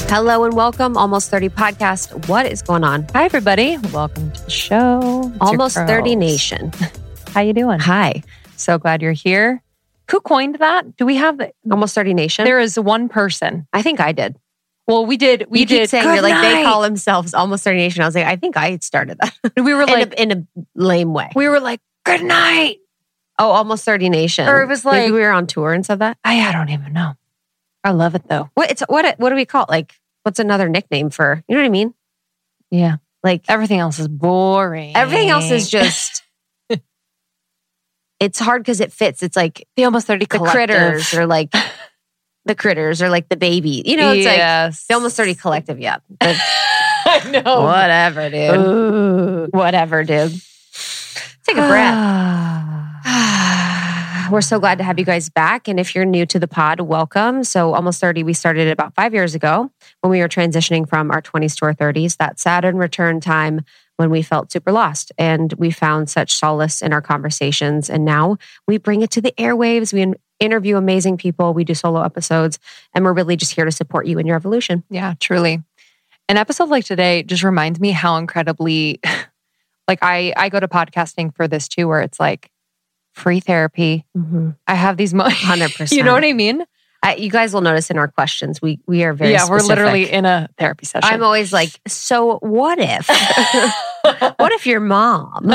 Hello and welcome, Almost 30 podcast. What is going on? Hi, everybody. Welcome to the show. It's Almost 30 Nation. How you doing? Hi. So glad you're here. Who coined that? Do we have the Almost 30 Nation? There is one person. I think I did. Well, we did. You keep saying you're like, they night. call themselves Almost 30 Nation. I was like, I think I started that. We were like, in a lame way. we were like, good night. Oh, Almost 30 Nation. Or it was like- maybe we were on tour and said that. I don't even know. I love it though. What do we call it? Like, what's another nickname for, you know what I mean? Yeah. Like, Everything else is boring. everything else is just, it's hard because it fits. It's like the Almost 30 the collective. critters or like the critters or like the baby. You know, it's like yes. the Almost 30 collective. Yeah. But I know. whatever, dude. Ooh. Whatever, dude. Take a breath. We're so glad to have you guys back. And if you're new to the pod, welcome. So Almost 30, we started about 5 years ago when we were transitioning from our 20s to our 30s, that Saturn return time when we felt super lost. And we found such solace in our conversations. And now we bring it to the airwaves. We interview amazing people. We do solo episodes. And we're really just here to support you in your evolution. Yeah, truly. An episode like today just reminds me how incredibly, like I go to podcasting for this too, where it's like free therapy. I have these 100%. You know what I mean? You guys will notice in our questions, we are very Yeah, we're specific. literally in a therapy session. I'm always like, so what if? What if your mom?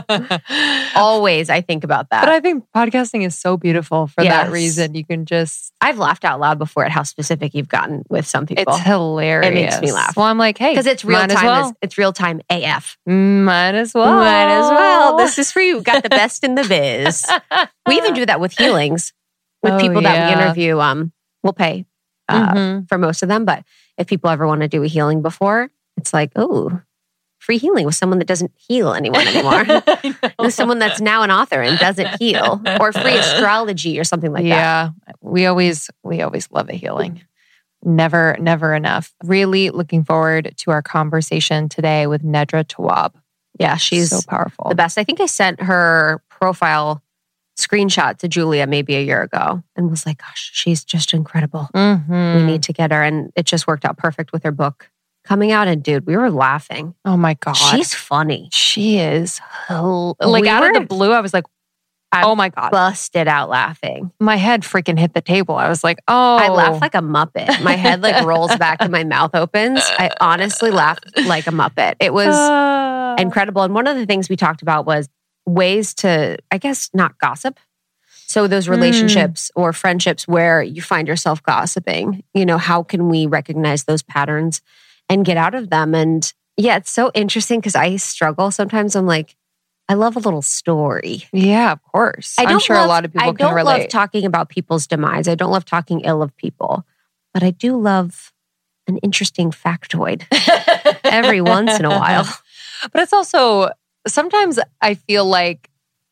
Always, I think about that. But I think podcasting is so beautiful for that Yes. reason. You can just, I've laughed out loud before at how specific you've gotten with some people. it's hilarious. It makes me laugh. Well, I'm like, hey, Because it's real might as time. well. It's real time AF. Might as well. Might as well. This is for you. Got the best in the biz. We even do that with healings with Oh, people that we yeah. interview. We'll pay Mhm. for most of them, but if people ever want to do a healing before, it's like, oh, free healing with someone that doesn't heal anyone anymore. I know. With someone that's now an author and doesn't heal, or free astrology or something like that. Yeah, we always love a healing. Never enough. Really looking forward to our conversation today with Nedra Tawwab. Yeah, she's so powerful. the best. I think I sent her profile screenshot to Julia maybe a year ago and was like, gosh, she's just incredible. Mhm. We need to get her. And it just worked out perfect with her book coming out. And dude, we were laughing. Oh my God. She's funny. She is like We out of were- the blue. I was like, oh my God. Busted out laughing. My head freaking hit the table. I was like, oh. I laugh like a Muppet. My head like rolls back and my mouth opens. I honestly laughed like a Muppet. It was incredible. And one of the things we talked about was ways to, I guess, not gossip. So those relationships or friendships where you find yourself gossiping, you know, how can we recognize those patterns and get out of them? And yeah, it's so interesting because I struggle. Sometimes I'm like, I love a little story. Yeah, of course. I'm sure a lot of people can I don't love relate. talking about people's demise. I don't love talking ill of people, but I do love an interesting factoid every once in a while. But it's also, sometimes I feel like,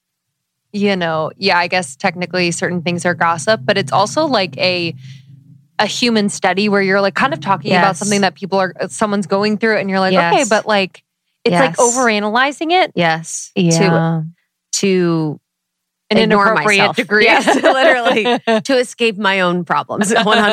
you know, yeah, I guess technically certain things are gossip, but it's also like a human study where you're like kind of talking about Yes. something that someone's going through and you're like, Yes. okay, but like, it's like Yes. overanalyzing it. Yes. Yeah. To An ignore inappropriate myself. degree. Yes, literally. To escape my own problems.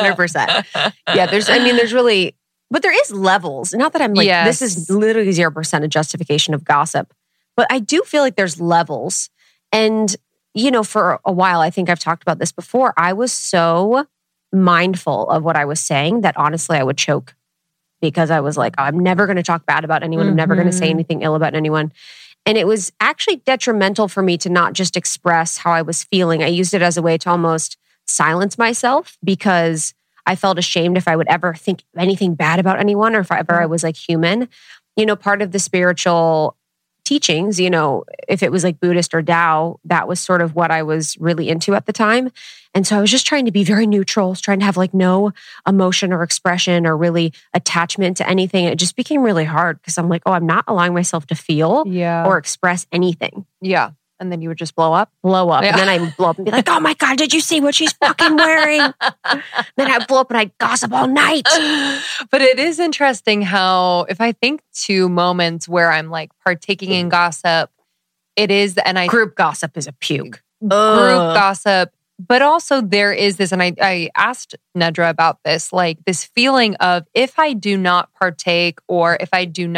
100%. Yeah, there's really, but there is levels. Not that I'm like, this is Yes. literally 0% a justification of gossip, but I do feel like there's levels. And, you know, for a while, I think I've talked about this before, I was so mindful of what I was saying that honestly I would choke because I was like, I'm never going to talk bad about anyone. I'm never going to say Mhm. anything ill about anyone. And it was actually detrimental for me to not just express how I was feeling. I used it as a way to almost silence myself because I felt ashamed if I would ever think anything bad about anyone or if ever I was like human. You know, part of the spiritual teachings, you know, if it was like Buddhist or Tao, that was sort of what I was really into at the time. And so I was just trying to be very neutral, I was trying to have like no emotion or expression or really attachment to anything. It just became really hard because I'm like, oh, I'm not allowing myself to feel Yeah. or express anything. Yeah. And then you would just blow up. Blow up. Yeah. And then I would blow up and be like, oh my God, did you see what she's fucking wearing? Then I'd blow up and I'd gossip all night. But it is interesting how, if I think to moments where I'm like partaking in gossip, it is, and I Group gossip is a puke. group gossip, But also there is this, and I asked Nedra about this, like this feeling of if I do not partake or if I do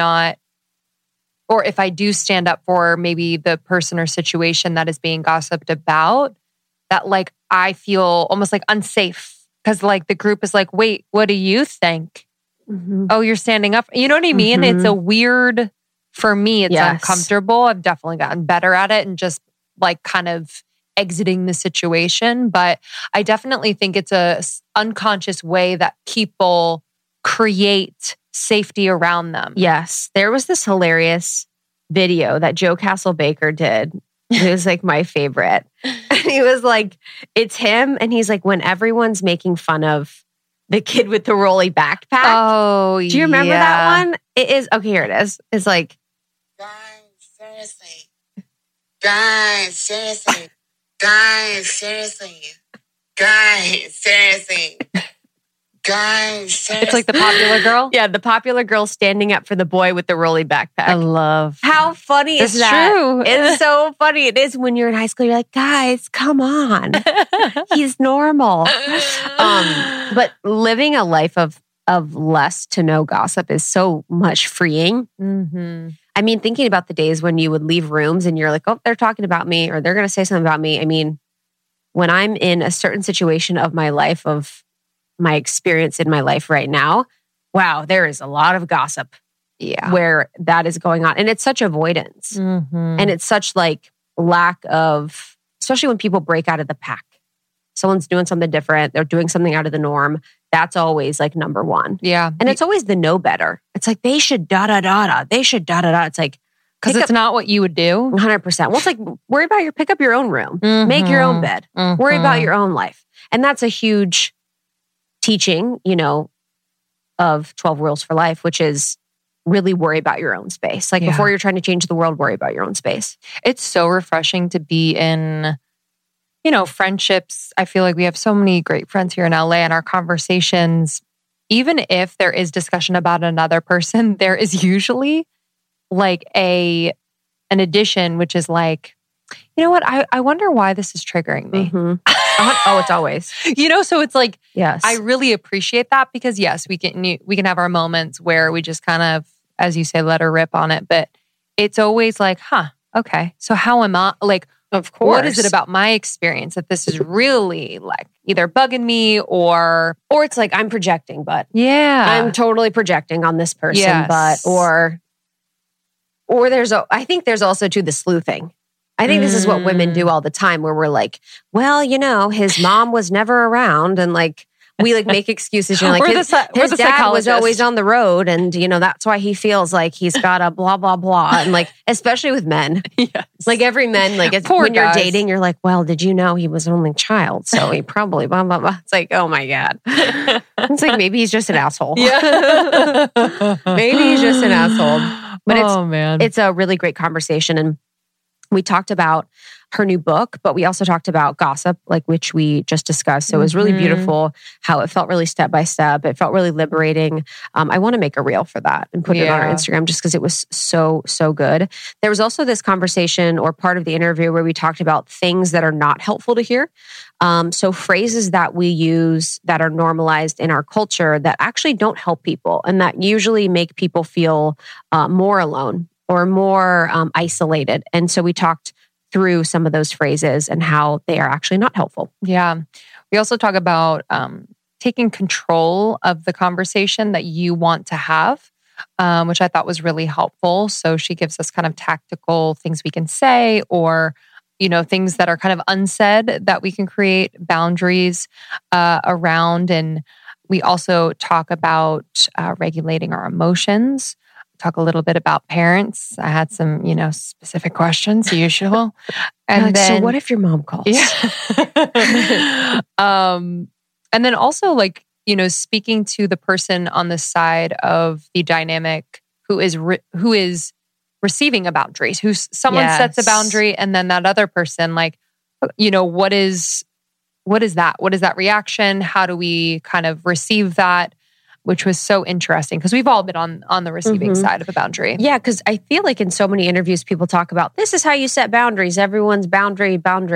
stand up for maybe the person or situation that is being gossiped about, that like I feel almost like unsafe because like the group is like, wait, what do you think? Mm-hmm. Oh, you're standing up. You know what I mean? Mm-hmm. It's a weird, for me, it's uncomfortable. I've definitely gotten better at it and just like kind of exiting the situation. But I definitely think it's a unconscious way that people create safety around them. Yes. There was this hilarious video that Joe Castle-Baker did. It was like my favorite. And he was like, it's him. And he's like, when everyone's making fun of the kid with the rolly backpack. Oh, do you remember that one? It is. Okay, here it is. It's like, guys, seriously. Guys, seriously. Guys, seriously. Guys, seriously. Guys, seriously. It's like the popular girl. yeah, the popular girl standing up for the boy with the rolly backpack. I love. How funny is that? True. It's so funny. It is when you're in high school. You're like, guys, come on. He's normal. But living a life of less to no gossip is so much freeing. Mm-hmm. I mean, thinking about the days when you would leave rooms and you're like, oh, they're talking about me or they're going to say something about me. I mean, when I'm in a certain situation of my life, of my experience in my life right now, wow, there is a lot of gossip where that is going on. And it's such avoidance. Mm-hmm. And it's such like lack of, especially when people break out of the pack. Someone's doing something different. They're doing something out of the norm. That's always like number one. Yeah. And it's always the know better. It's like, they should da-da-da-da. They should da-da-da. It's like, because it's not what you would do. 100%. Well, it's like, pick up your own room. Mm-hmm. Make your own bed. Mm-hmm. Worry about your own life. And that's a huge teaching, of 12 Rules for Life, which is really worry about your own space. Like before you're trying to change the world, worry about your own space. It's so refreshing to be in, friendships. I feel like we have so many great friends here in LA, and our conversations, even if there is discussion about another person, there is usually like an addition, which is like, you know what? I wonder why this is triggering me. Mm-hmm. Oh, it's always. So it's like, yes, I really appreciate that because yes, we can have our moments where we just kind of, as you say, let her rip on it. But it's always like, okay. So how am I like, of course, what is it about my experience that this is really like either bugging me or it's like I'm projecting, but I'm totally projecting on this person, yes. but, or I think there's also too the sleuthing. I think this is what women do all the time where we're like, well, his mom was never around and like, we like make excuses. You're like, his dad was always on the road and, that's why he feels like he's got a blah, blah, blah. And like, especially with men, yes. like every man, like when you're dating, you're like, well, did you know he was an only child? So he probably blah, blah, blah. It's like, oh my God. It's like, maybe he's just an asshole. Yeah. Maybe he's just an asshole. But it's a really great conversation. And we talked about her new book, but we also talked about gossip, like which we just discussed. So it was really beautiful how it felt really step by step. It felt really liberating. I want to make a reel for that and put it on our Instagram just because it was so, so good. There was also this conversation or part of the interview where we talked about things that are not helpful to hear. So phrases that we use that are normalized in our culture that actually don't help people and that usually make people feel more alone or more isolated. And so we talked through some of those phrases and how they are actually not helpful. Yeah. We also talk about taking control of the conversation that you want to have, which I thought was really helpful. So she gives us kind of tactical things we can say or, things that are kind of unsaid that we can create boundaries around. And we also talk about regulating our emotions. Talk a little bit about parents. I had some, specific questions, usual. And like, then, so what if your mom calls? Yeah. And then also like, speaking to the person on the side of the dynamic who is receiving a boundary, someone sets a boundary and then that other person, like, what is that? What is that reaction? How do we kind of receive that? Which was so interesting because we've all been on the receiving side of a boundary. Yeah, because I feel like in so many interviews, people talk about this is how you set boundaries. Everyone's boundary.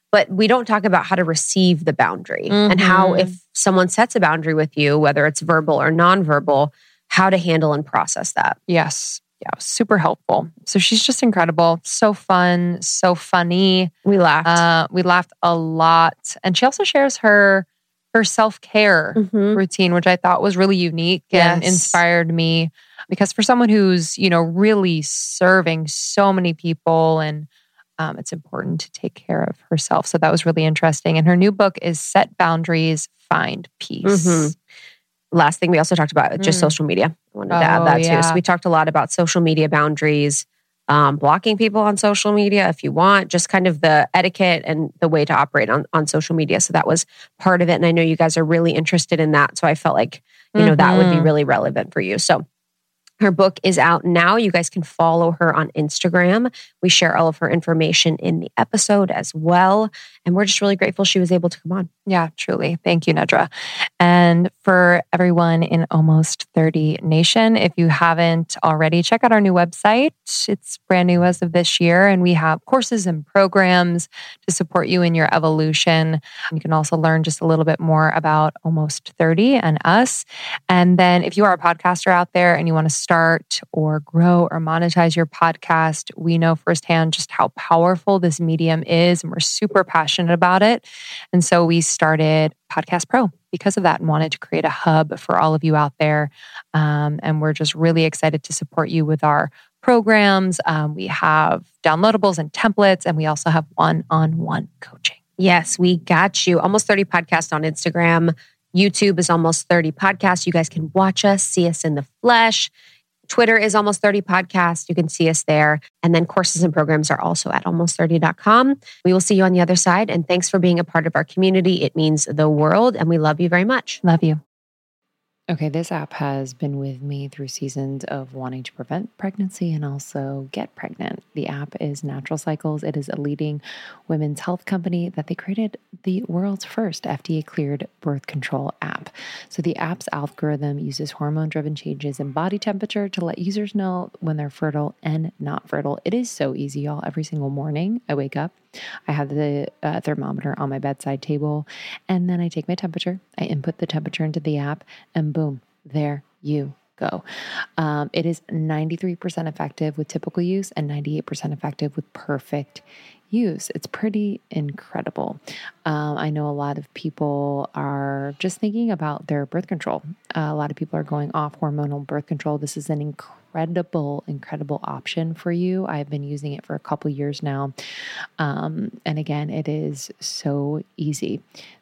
But we don't talk about how to receive the boundary and how, if someone sets a boundary with you, whether it's verbal or nonverbal, how to handle and process that. Yes. Yeah, super helpful. So she's just incredible. So fun, so funny. We laughed. We laughed a lot. And she also shares her self-care routine, which I thought was really unique and inspired me. Because for someone who's, really serving so many people, and it's important to take care of herself. So that was really interesting. And her new book is Set Boundaries, Find Peace. Last thing we also talked about, just social media. I wanted to add that too. So we talked a lot about social media boundaries, blocking people on social media if you want, just kind of the etiquette and the way to operate on social media. So that was part of it. And I know you guys are really interested in that. So I felt like, that would be really relevant for you. So her book is out now. You guys can follow her on Instagram. We share all of her information in the episode as well. And we're just really grateful she was able to come on. Yeah, truly. Thank you, Nedra. And for everyone in Almost 30 Nation, if you haven't already, check out our new website. It's brand new as of this year, and we have courses and programs to support you in your evolution. You can also learn just a little bit more about Almost 30 and us. And then if you are a podcaster out there and you want to start or grow or monetize your podcast, we know firsthand just how powerful this medium is, and we're super passionate about it. And so we started Podcast Pro because of that and wanted to create a hub for all of you out there. And we're just really excited to support you with our programs. We have downloadables and templates, and we also have one-on-one coaching. Yes, we got you. Almost 30 Podcast on Instagram. YouTube is Almost 30 Podcast. You guys can watch us, see us in the flesh. Twitter is Almost 30 Podcast. You can see us there. And then courses and programs are also at almost30.com. We will see you on the other side. And thanks for being a part of our community. It means the world. And we love you very much. Love you. Okay, this app has been with me through seasons of wanting to prevent pregnancy and also get pregnant. The app is Natural Cycles. It is a leading women's health company that they created the world's first FDA-cleared birth control app. So the app's algorithm uses hormone-driven changes in body temperature to let users know when they're fertile and not fertile. It is so easy, y'all. Every single morning I wake up, I have the thermometer on my bedside table, and then I take my temperature. I input the temperature into the app, and boom, there you go. It is 93% effective with typical use and 98% effective with perfect use. It's pretty incredible. I know a lot of people are just thinking about their birth control. A lot of people are going off hormonal birth control. This is an incredible option for you. I've been using it for a couple years now. And again, it is so easy.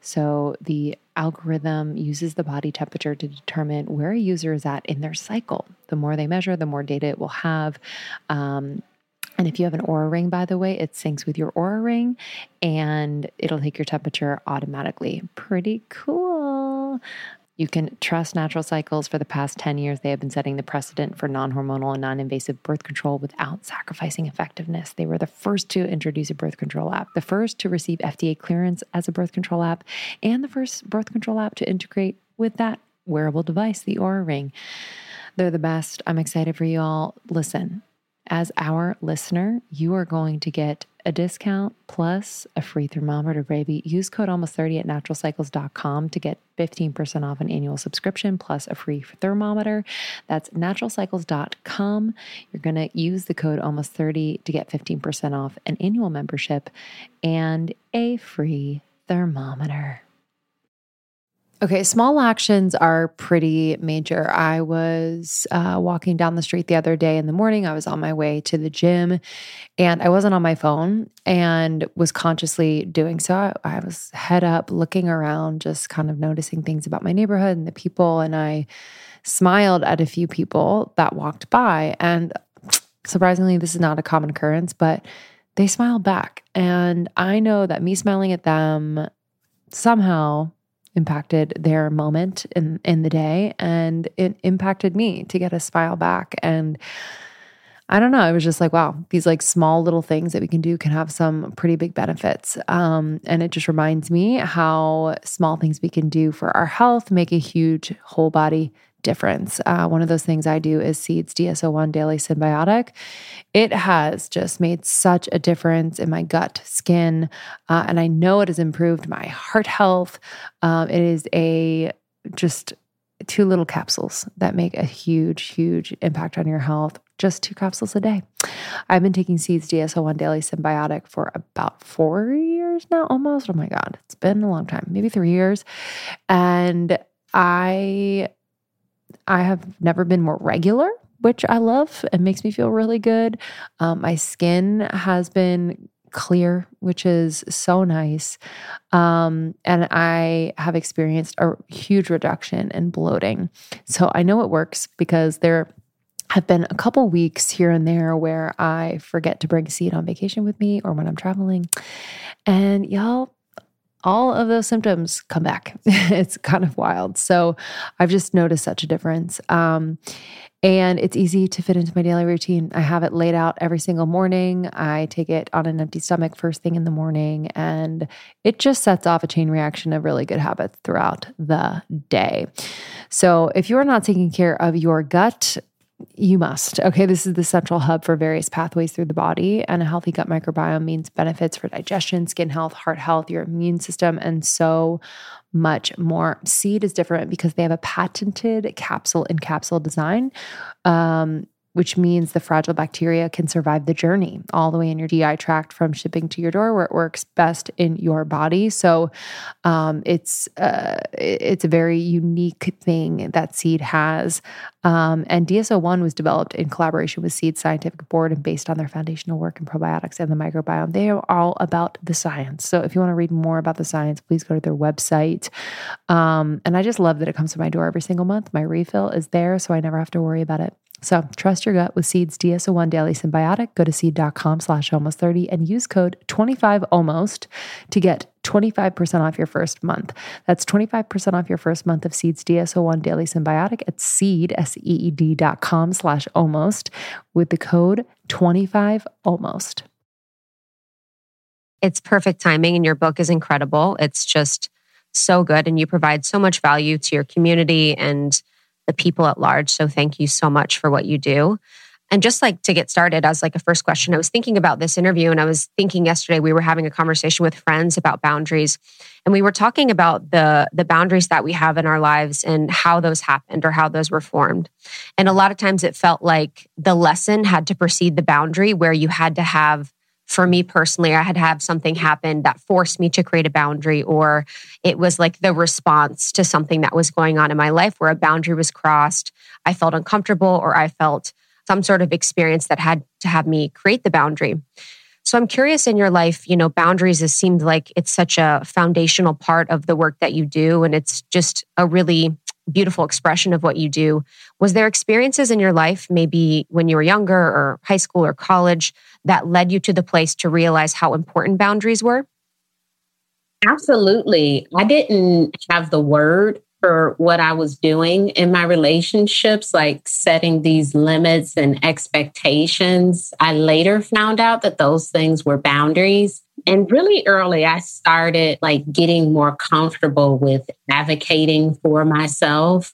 So the algorithm uses the body temperature to determine where a user is at in their cycle. The more they measure, the more data it will have. And if you have an Oura Ring, by the way, it syncs with your Oura Ring and it'll take your temperature automatically. Pretty cool. You can trust Natural Cycles. For the past 10 years, they have been setting the precedent for non-hormonal and non-invasive birth control without sacrificing effectiveness. They were the first to introduce a birth control app, the first to receive FDA clearance as a birth control app, and the first birth control app to integrate with that wearable device, the Oura Ring. They're the best. I'm excited for you all. Listen, as our listener, you are going to get a discount plus a free thermometer, baby. Use code almost30 at naturalcycles.com to get 15% off an annual subscription plus a free thermometer. That's naturalcycles.com. You're going to use the code almost30 to get 15% off an annual membership and a free thermometer. Okay, small actions are pretty major. I was walking down the street the other day in the morning. I was on my way to the gym and I wasn't on my phone and was consciously doing so. I was head up looking around, just kind of noticing things about my neighborhood and the people. And I smiled at a few people that walked by. And surprisingly, this is not a common occurrence, but they smiled back. And I know that me smiling at them somehow impacted their moment in the day, and it impacted me to get a smile back. And I don't know, it was just like, wow, these like small little things that we can do can have some pretty big benefits. And it just reminds me how small things we can do for our health make a huge whole body difference. One of those things I do is Seeds DS-01 Daily Symbiotic. It has just made such a difference in my gut, skin, and I know it has improved my heart health. It is just 2 little capsules that make a huge, huge impact on your health. Just 2 capsules a day. I've been taking Seeds DS-01 Daily Symbiotic for about 4 years now, almost. Oh my God, it's been a long time, maybe 3 years. And I have never been more regular, which I love. It makes me feel really good. My skin has been clear, which is so nice. And I have experienced a huge reduction in bloating. So I know it works because there have been a couple weeks here and there where I forget to bring Seed on vacation with me or when I'm traveling. And y'all, all of those symptoms come back. It's kind of wild. So I've just noticed such a difference. And it's easy to fit into my daily routine. I have it laid out every single morning. I take it on an empty stomach first thing in the morning, and it just sets off a chain reaction of really good habits throughout the day. So if you're not taking care of your gut, you must. Okay, this is the central hub for various pathways through the body, and a healthy gut microbiome means benefits for digestion, skin health, heart health, your immune system, and so much more. Seed is different because they have a patented capsule-in-capsule design, which means the fragile bacteria can survive the journey all the way in your GI tract from shipping to your door, where it works best in your body. So it's a very unique thing that Seed has. And DS-01 was developed in collaboration with Seed's scientific board and based on their foundational work in probiotics and the microbiome. They are all about the science. So if you want to read more about the science, please go to their website. And I just love that it comes to my door every single month. My refill is there, so I never have to worry about it. So trust your gut with Seeds DS-01 Daily Symbiotic. Go to seed.com/almost30 and use code 25almost to get 25% off your first month. That's 25% off your first month of Seeds DS-01 Daily Symbiotic at seed.com/almost with the code 25almost. It's perfect timing, and your book is incredible. It's just so good, and you provide so much value to your community and the people at large. So thank you so much for what you do. And just like to get started, as like a first question, I was thinking about this interview, and I was thinking yesterday we were having a conversation with friends about boundaries, and we were talking about the boundaries that we have in our lives and how those happened or how those were formed. And a lot of times it felt like the lesson had to precede the boundary, where you had to have, for me personally, I had to have something happen that forced me to create a boundary, or it was like the response to something that was going on in my life where a boundary was crossed. I felt uncomfortable, or I felt some sort of experience that had to have me create the boundary. So I'm curious, in your life, boundaries, it seems like it's such a foundational part of the work that you do, and it's just a really beautiful expression of what you do. Was there experiences in your life, maybe when you were younger or high school or college, that led you to the place to realize how important boundaries were? Absolutely. I didn't have the word for what I was doing in my relationships, like setting these limits and expectations. I later found out that those things were boundaries. And really early, I started like getting more comfortable with advocating for myself.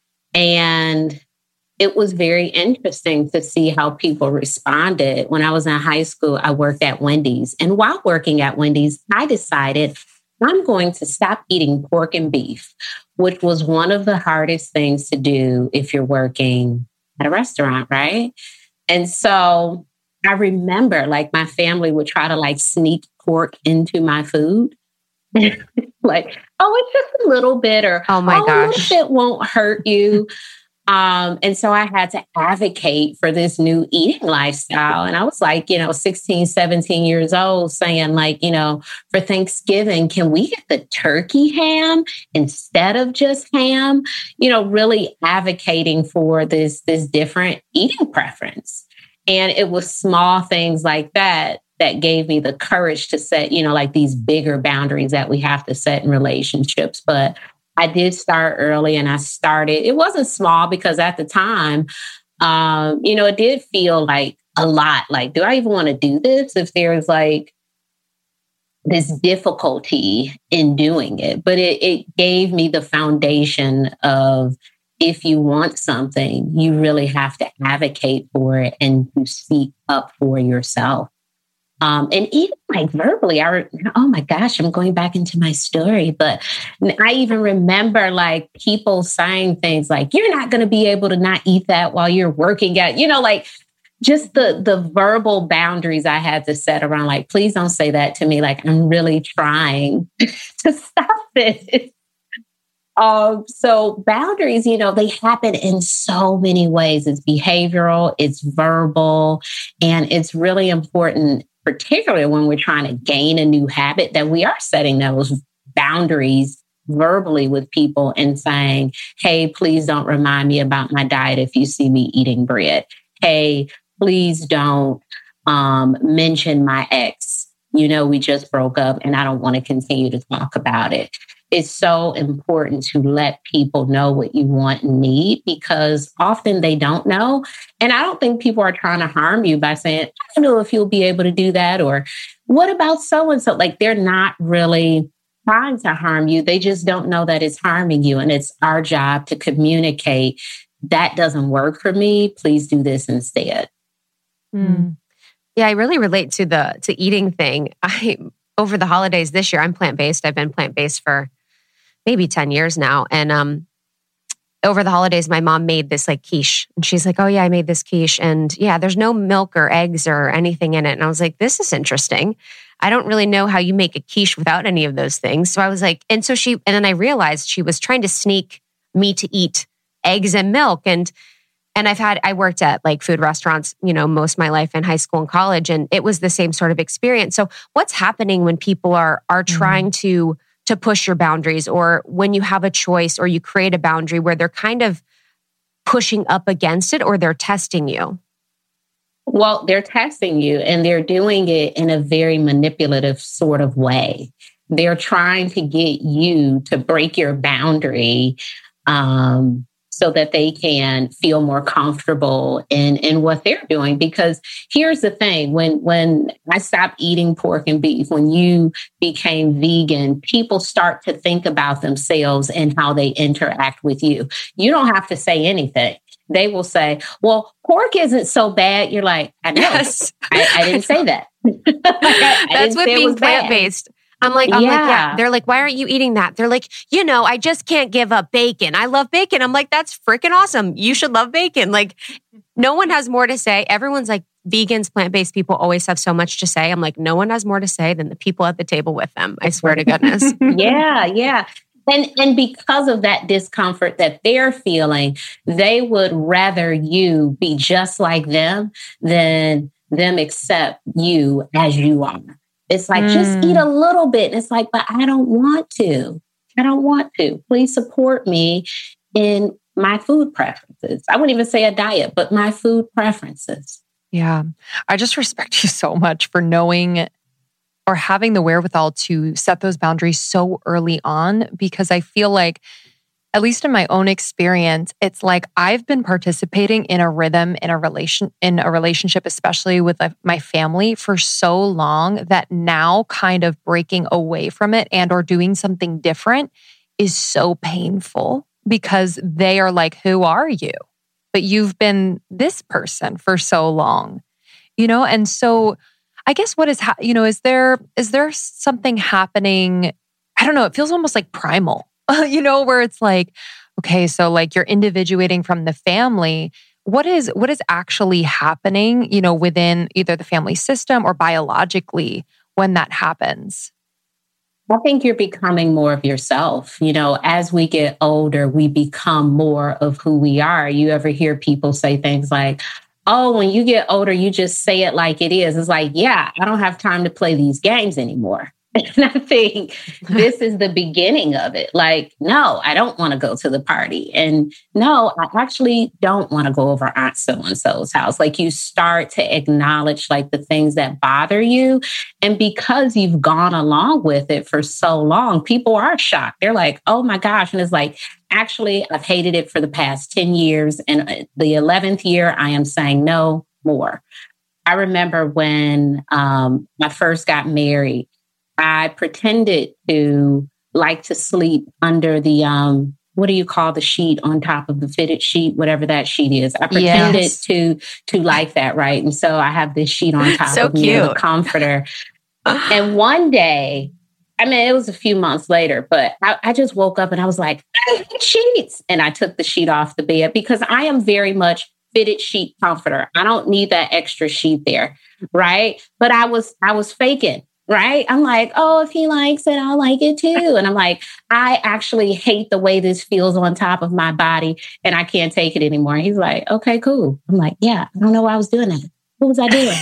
And it was very interesting to see how people responded. When I was in high school, I worked at Wendy's. And while working at Wendy's, I decided I'm going to stop eating pork and beef, which was one of the hardest things to do if you're working at a restaurant, right? And so I remember like my family would try to like sneak pork into my food. Like, oh, it's just a little bit, or oh my gosh, a little bit won't hurt you. And so I had to advocate for this new eating lifestyle. And I was like, 16, 17 years old saying like, for Thanksgiving, can we get the turkey ham instead of just ham? Really advocating for this different eating preference. And it was small things like that gave me the courage to set, like these bigger boundaries that we have to set in relationships. But I did start early, and it wasn't small because at the time, it did feel like a lot. Like, do I even want to do this if there's like this difficulty in doing it? But it gave me the foundation of if you want something, you really have to advocate for it and to speak up for yourself. And even like verbally, oh my gosh, I'm going back into my story, but I even remember like people saying things like, you're not going to be able to not eat that while you're working out, like just the verbal boundaries I had to set around, like, please don't say that to me. Like, I'm really trying to stop this. So boundaries, they happen in so many ways. It's behavioral, it's verbal, and it's really important, particularly when we're trying to gain a new habit, that we are setting those boundaries verbally with people and saying, hey, please don't remind me about my diet if you see me eating bread. Hey, please don't mention my ex. We just broke up and I don't want to continue to talk about it. It's so important to let people know what you want and need, because often they don't know. And I don't think people are trying to harm you by saying, I don't know if you'll be able to do that. Or what about so-and-so? Like, they're not really trying to harm you. They just don't know that it's harming you. And it's our job to communicate, that doesn't work for me. Please do this instead. Mm. Yeah, I really relate to eating thing. Over the holidays this year, I'm plant-based. I've been plant-based for maybe 10 years now. And over the holidays, my mom made this like quiche. And she's like, oh yeah, I made this quiche. And yeah, there's no milk or eggs or anything in it. And I was like, this is interesting. I don't really know how you make a quiche without any of those things. So I was like, and then I realized she was trying to sneak me to eat eggs and milk. And I worked at like food restaurants, most of my life in high school and college. And it was the same sort of experience. So what's happening when people are trying to push your boundaries, or when you have a choice or you create a boundary where they're kind of pushing up against it, or they're testing you? Well, they're testing you, and they're doing it in a very manipulative sort of way. They're trying to get you to break your boundary so that they can feel more comfortable in what they're doing. Because here's the thing, when I stopped eating pork and beef, when you became vegan, people start to think about themselves and how they interact with you. You don't have to say anything. They will say, well, pork isn't so bad. You're like, I know. Yes. I didn't say that. That's what being plant-based. I'm like, yeah. They're like, why aren't you eating that? They're like, I just can't give up bacon. I love bacon. I'm like, that's freaking awesome. You should love bacon. Like, no one has more to say. Everyone's like, vegans, plant-based people always have so much to say. I'm like, no one has more to say than the people at the table with them. I swear to goodness. Yeah. And because of that discomfort that they're feeling, they would rather you be just like them than them accept you as you are. It's like, just eat a little bit. And it's like, but I don't want to. Please support me in my food preferences. I wouldn't even say a diet, but my food preferences. Yeah. I just respect you so much for knowing or having the wherewithal to set those boundaries so early on, because I feel like, at least in my own experience, it's like I've been participating in a rhythm in a relationship, especially with my family, for so long that now kind of breaking away from it and or doing something different is so painful, because they are like, who are you? But you've been this person for so long, And so I guess what is, is there something happening? I don't know. It feels almost like primal. Where it's like, okay, so like you're individuating from the family. What is actually happening, within either the family system or biologically when that happens? I think you're becoming more of yourself. As we get older, we become more of who we are. You ever hear people say things like, oh, when you get older, you just say it like it is. It's like, yeah, I don't have time to play these games anymore. And I think this is the beginning of it. Like, no, I don't want to go to the party. And no, I actually don't want to go over Aunt so-and-so's house. Like, you start to acknowledge like the things that bother you. And because you've gone along with it for so long, people are shocked. They're like, oh my gosh. And it's like, actually, I've hated it for the past 10 years. And the 11th year, I am saying no more. I remember when I first got married, I pretended to like to sleep under the what do you call the sheet on top of the fitted sheet, whatever that sheet is. I pretended to like that, right? And so I have this sheet on top So of me, the comforter. And one day, I mean, it was a few months later, but I just woke up and I was like, I need sheets. And I took the sheet off the bed because I am very much fitted sheet comforter. I don't need that extra sheet there, right? But I was faking, right? I'm like, oh, if he likes it, I'll like it too. And I'm like, I actually hate the way this feels on top of my body and I can't take it anymore. And he's like, okay, cool. I'm like, yeah, I don't know why I was doing that. What was I doing?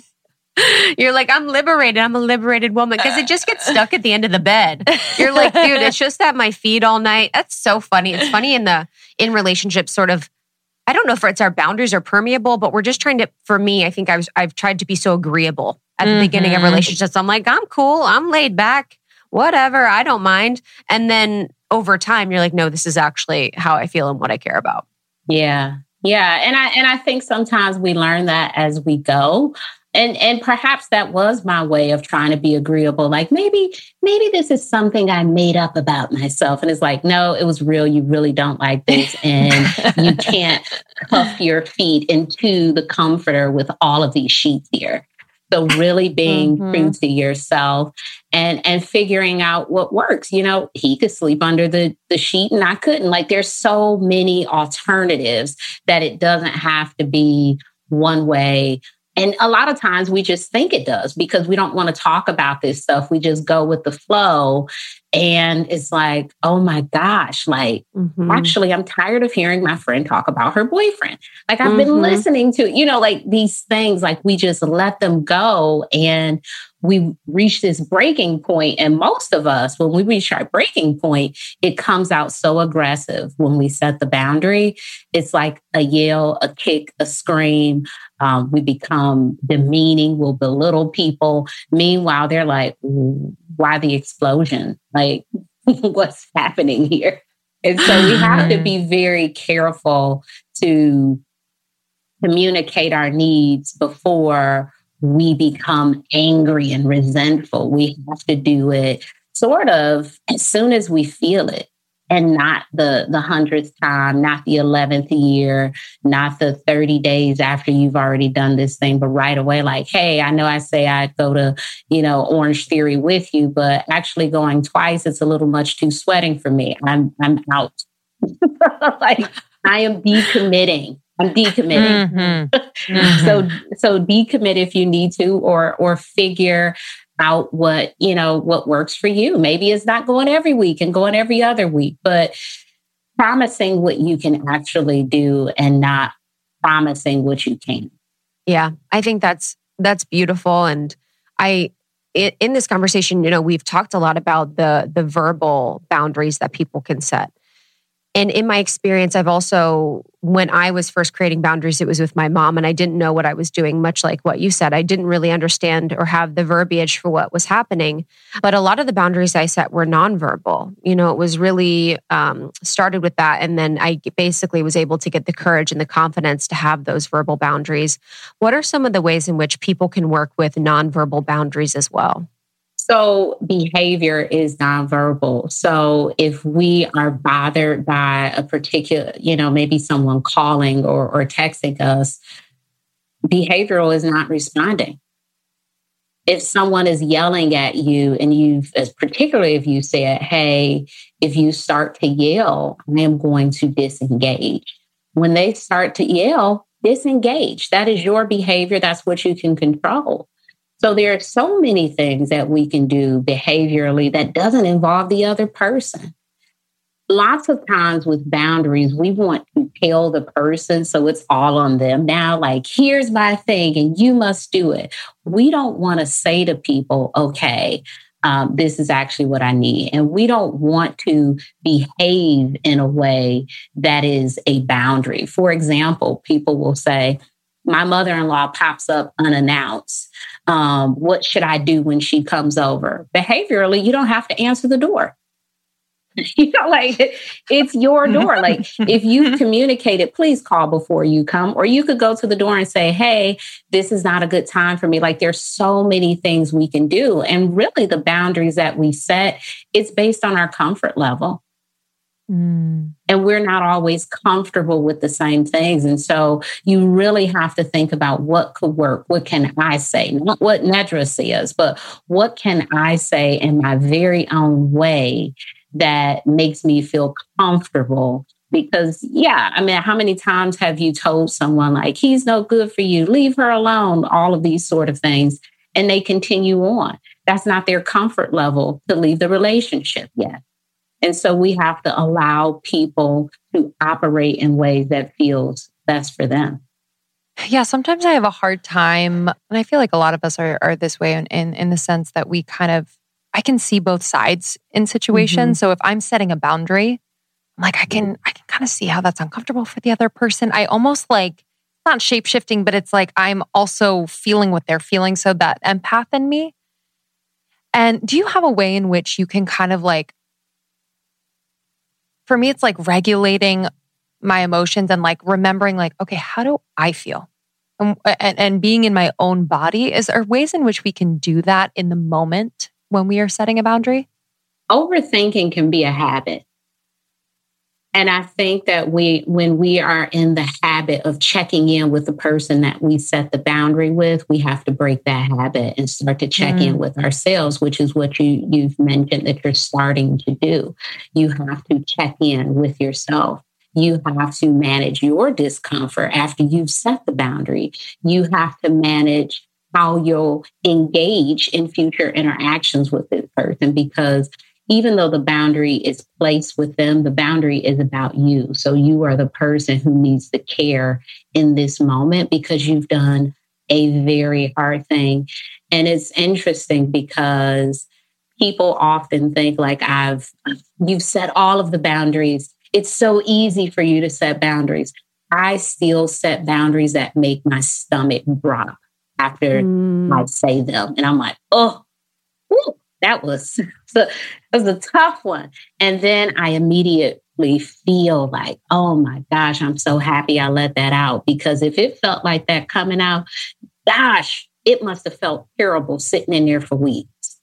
You're like, I'm liberated. I'm a liberated woman because it just gets stuck at the end of the bed. You're like, dude, it's just at my feet all night. That's so funny. It's funny in relationships, sort of. I don't know if it's our boundaries are permeable, but we're just trying to. For me, I think I've tried to be so agreeable at the beginning of relationships. I'm like, I'm cool. I'm laid back. Whatever. I don't mind. And then over time, you're like, no, this is actually how I feel and what I care about. Yeah, yeah. And I think sometimes we learn that as we go. And perhaps that was my way of trying to be agreeable. Like maybe this is something I made up about myself. And it's like, no, it was real. You really don't like this. And you can't cuff your feet into the comforter with all of these sheets here. So really being true to yourself and figuring out what works. You know, he could sleep under the sheet and I couldn't. Like there's so many alternatives that it doesn't have to be one way. And a lot of times we just think it does because we don't want to talk about this stuff. We just go with the flow. And it's like, oh my gosh, like, actually, I'm tired of hearing my friend talk about her boyfriend. Like I've been listening to, you know, like these things, like we just let them go. And we reach this breaking point. And most of us, when we reach our breaking point, it comes out so aggressive when we set the boundary. It's like a yell, a kick, a scream. We become demeaning. We'll belittle people. Meanwhile, they're like, why the explosion? Like, what's happening here? And so we have to be very careful to communicate our needs before we become angry and resentful. We have to do it sort of as soon as we feel it. And not the 100th time, not the 11th year, not the 30 days after you've already done this thing, but right away, like, hey, I know I say I'd go to, you know, Orange Theory with you, but actually going twice, it's a little much too sweating for me. I'm out. Like I am decommitting. I'm decommitting. So decommit if you need to, or figure out what works for you. Maybe it's not going every week and going every other week, but promising what you can actually do and not promising what you can. Yeah, I think that's beautiful. And in this conversation, you know, we've talked a lot about the verbal boundaries that people can set. And in my experience, I've also, when I was first creating boundaries, it was with my mom and I didn't know what I was doing, much like what you said. I didn't really understand or have the verbiage for what was happening. But a lot of the boundaries I set were nonverbal. You know, it was really started with that. And then I basically was able to get the courage and the confidence to have those verbal boundaries. What are some of the ways in which people can work with nonverbal boundaries as well? So behavior is nonverbal. So if we are bothered by a particular, you know, maybe someone calling or texting us, behavioral is not responding. If someone is yelling at you and particularly if you said, hey, if you start to yell, I am going to disengage. When they start to yell, disengage. That is your behavior. That's what you can control. So there are so many things that we can do behaviorally that doesn't involve the other person. Lots of times with boundaries, we want to tell the person so it's all on them. Now, like, here's my thing and you must do it. We don't want to say to people, okay, this is actually what I need. And we don't want to behave in a way that is a boundary. For example, people will say, my mother-in-law pops up unannounced. What should I do when she comes over? Behaviorally, you don't have to answer the door. You know, like it's your door. Like if you communicated, please call before you come, or you could go to the door and say, hey, this is not a good time for me. Like there's so many things we can do. And really the boundaries that we set, it's based on our comfort level. And we're not always comfortable with the same things. And so you really have to think about what could work. What can I say? Not what Nedra says, but what can I say in my very own way that makes me feel comfortable? Because, yeah, I mean, how many times have you told someone like, he's no good for you, leave her alone, all of these sort of things, and they continue on? That's not their comfort level to leave the relationship yet. And so we have to allow people to operate in ways that feels best for them. Yeah, sometimes I have a hard time, and I feel like a lot of us are this way in the sense that I can see both sides in situations. So if I'm setting a boundary, I'm like, I can kind of see how that's uncomfortable for the other person. I almost like, not shape-shifting, but it's like I'm also feeling what they're feeling. So that empath in me. And do you have a way in which you can kind of like, for me, it's like regulating my emotions and like remembering like, okay, how do I feel? And being in my own body. Is there ways in which we can do that in the moment when we are setting a boundary? Overthinking can be a habit. And I think that when we are in the habit of checking in with the person that we set the boundary with, we have to break that habit and start to check in with ourselves, which is what you've mentioned that you're starting to do. You have to check in with yourself. You have to manage your discomfort after you've set the boundary. You have to manage how you'll engage in future interactions with this person, because even though the boundary is placed with them, the boundary is about you. So you are the person who needs the care in this moment because you've done a very hard thing. And it's interesting because people often think like you've set all of the boundaries. It's so easy for you to set boundaries. I still set boundaries that make my stomach drop after I say them. And I'm like, oh, whew. That was a tough one. And then I immediately feel like, oh my gosh, I'm so happy I let that out. Because if it felt like that coming out, gosh, it must have felt terrible sitting in there for weeks.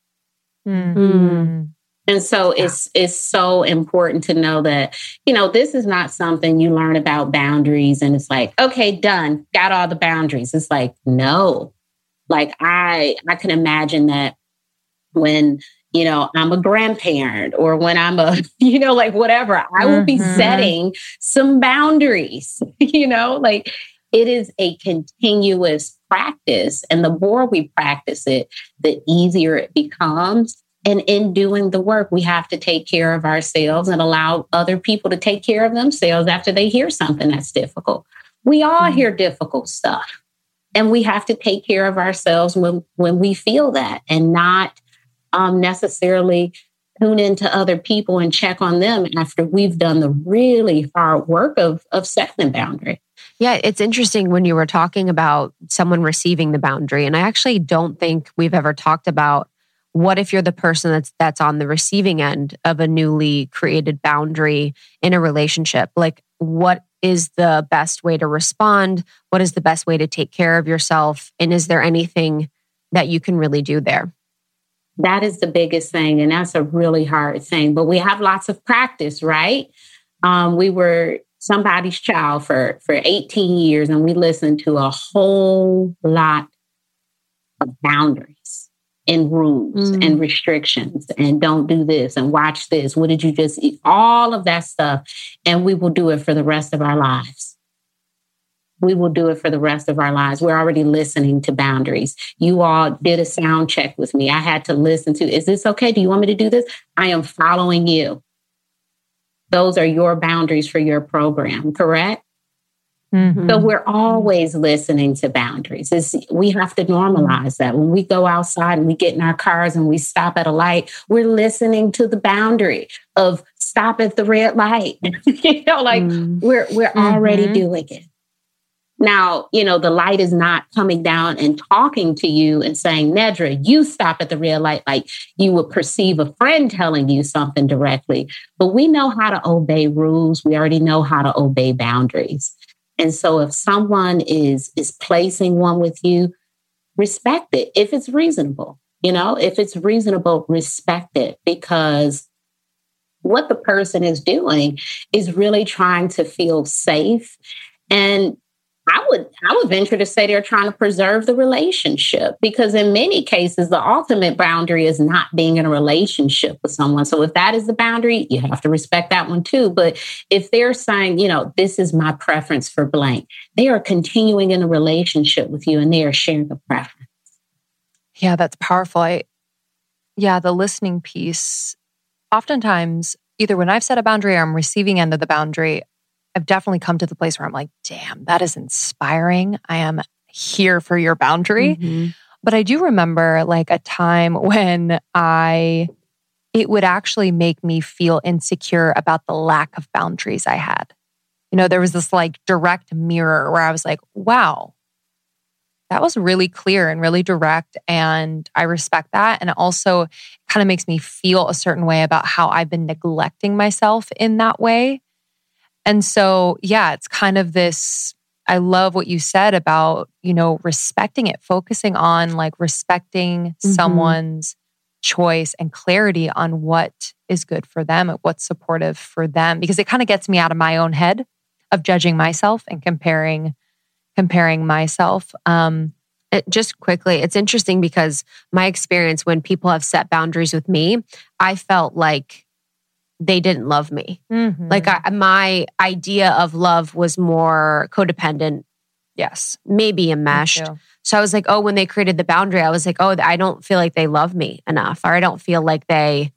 And so it's so important to know that, this is not something you learn about boundaries and it's like, okay, done, got all the boundaries. It's like, no, like I can imagine that when, I'm a grandparent or when I'm like whatever, I will be setting some boundaries, like it is a continuous practice. And the more we practice it, the easier it becomes. And in doing the work, we have to take care of ourselves and allow other people to take care of themselves after they hear something that's difficult. We all hear difficult stuff and we have to take care of ourselves when we feel that and not necessarily tune into other people and check on them after we've done the really hard work of setting a boundary. Yeah, it's interesting when you were talking about someone receiving the boundary. And I actually don't think we've ever talked about what if you're the person that's on the receiving end of a newly created boundary in a relationship? Like, what is the best way to respond? What is the best way to take care of yourself? And is there anything that you can really do there? That is the biggest thing. And that's a really hard thing. But we have lots of practice, right? We were somebody's child for 18 years and we listened to a whole lot of boundaries and rules and restrictions and don't do this and watch this. What did you just eat? All of that stuff. And we will do it for the rest of our lives. We will do it for the rest of our lives. We're already listening to boundaries. You all did a sound check with me. I had to listen to, is this okay? Do you want me to do this? I am following you. Those are your boundaries for your program, correct? So we're always listening to boundaries. We have to normalize that. When we go outside and we get in our cars and we stop at a light, we're listening to the boundary of stop at the red light. We're already doing it. Now, the light is not coming down and talking to you and saying, Nedra, you stop at the red light, like you would perceive a friend telling you something directly. But we know how to obey rules. We already know how to obey boundaries. And so if someone is placing one with you, respect it. If it's reasonable, if it's reasonable, respect it, because what the person is doing is really trying to feel safe. And I would venture to say they're trying to preserve the relationship, because in many cases, the ultimate boundary is not being in a relationship with someone. So if that is the boundary, you have to respect that one too. But if they're saying, this is my preference for blank, they are continuing in a relationship with you and they are sharing a preference. Yeah, that's powerful. The listening piece, oftentimes, either when I've set a boundary or I'm receiving end of the boundary, I've definitely come to the place where I'm like, damn, that is inspiring. I am here for your boundary. Mm-hmm. But I do remember like a time when it would actually make me feel insecure about the lack of boundaries I had. There was this like direct mirror where I was like, wow, that was really clear and really direct. And I respect that. And it also kind of makes me feel a certain way about how I've been neglecting myself in that way. And so, it's kind of this, I love what you said about, respecting it, focusing on like respecting someone's choice and clarity on what is good for them, what's supportive for them, because it kind of gets me out of my own head of judging myself and comparing myself. Just quickly, it's interesting because my experience when people have set boundaries with me, I felt like they didn't love me. Mm-hmm. Like my idea of love was more codependent. Yes. Maybe enmeshed. So I was like, when they created the boundary, I was like, I don't feel like they love me enough, or I don't feel like they,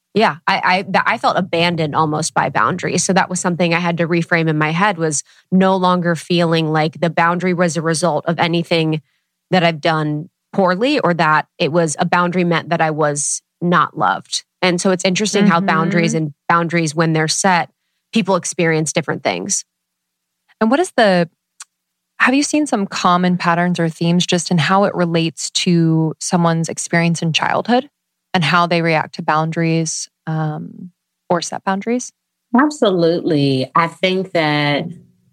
I felt abandoned almost by boundaries. So that was something I had to reframe in my head, was no longer feeling like the boundary was a result of anything that I've done poorly, or that it was a boundary meant that I was not loved. And so it's interesting how boundaries, when they're set, people experience different things. And have you seen some common patterns or themes just in how it relates to someone's experience in childhood and how they react to boundaries or set boundaries? Absolutely. I think that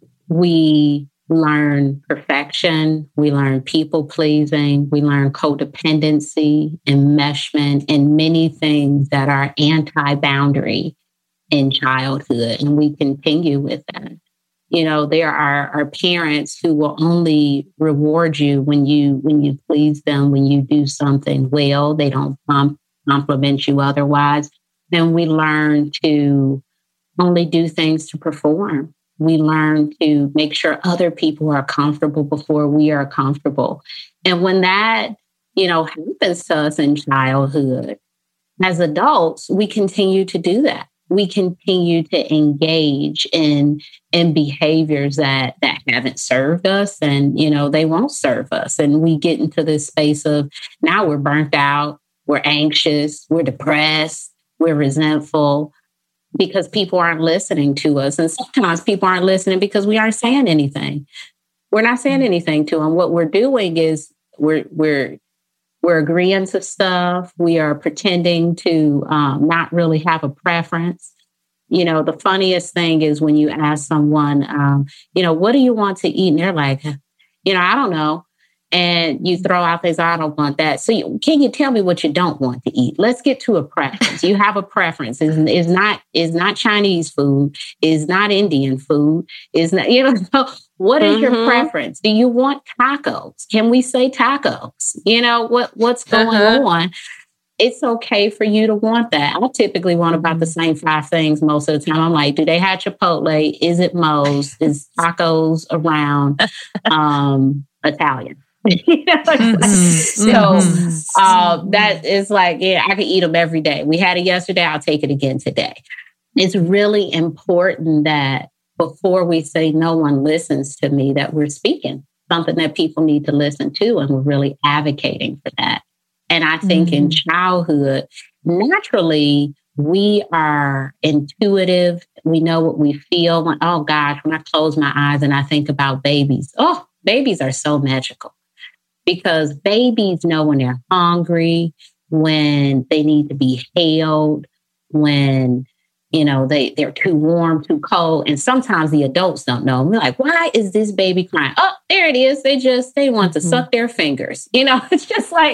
we learn perfection, we learn people pleasing, we learn codependency, enmeshment, and many things that are anti-boundary in childhood. And we continue with that. There are parents who will only reward you when you please them, when you do something well. They don't compliment you otherwise. Then we learn to only do things to perform. We learn to make sure other people are comfortable before we are comfortable. And when that, happens to us in childhood, as adults, we continue to do that. We continue to engage in behaviors that haven't served us, and, they won't serve us. And we get into this space of now we're burnt out, we're anxious, we're depressed, we're resentful, because people aren't listening to us. And sometimes people aren't listening because we aren't saying anything. We're not saying anything to them. What we're doing is we're agreeing to stuff. We are pretending to not really have a preference. The funniest thing is when you ask someone, what do you want to eat? And they're like, I don't know. And you throw out things, I don't want that. So can you tell me what you don't want to eat? Let's get to a preference. You have a preference. It's not Chinese food. It's not Indian food. It's not, what is your preference? Do you want tacos? Can we say tacos? What's going on? It's okay for you to want that. I typically want about the same 5 things most of the time. I'm like, do they have Chipotle? Is it Moe's? Is tacos around Italian? That is like, I can eat them every day. We had it yesterday. I'll take it again today. It's really important that before we say no one listens to me, that we're speaking something that people need to listen to, and we're really advocating for that. And I think in childhood, naturally, we are intuitive. We know what we feel. When I close my eyes and I think about babies. Oh, babies are so magical. Because babies know when they're hungry, when they need to be held, when, they're too warm, too cold. And sometimes the adults don't know. We're like, why is this baby crying? Oh, there it is. They want to suck their fingers. It's just like,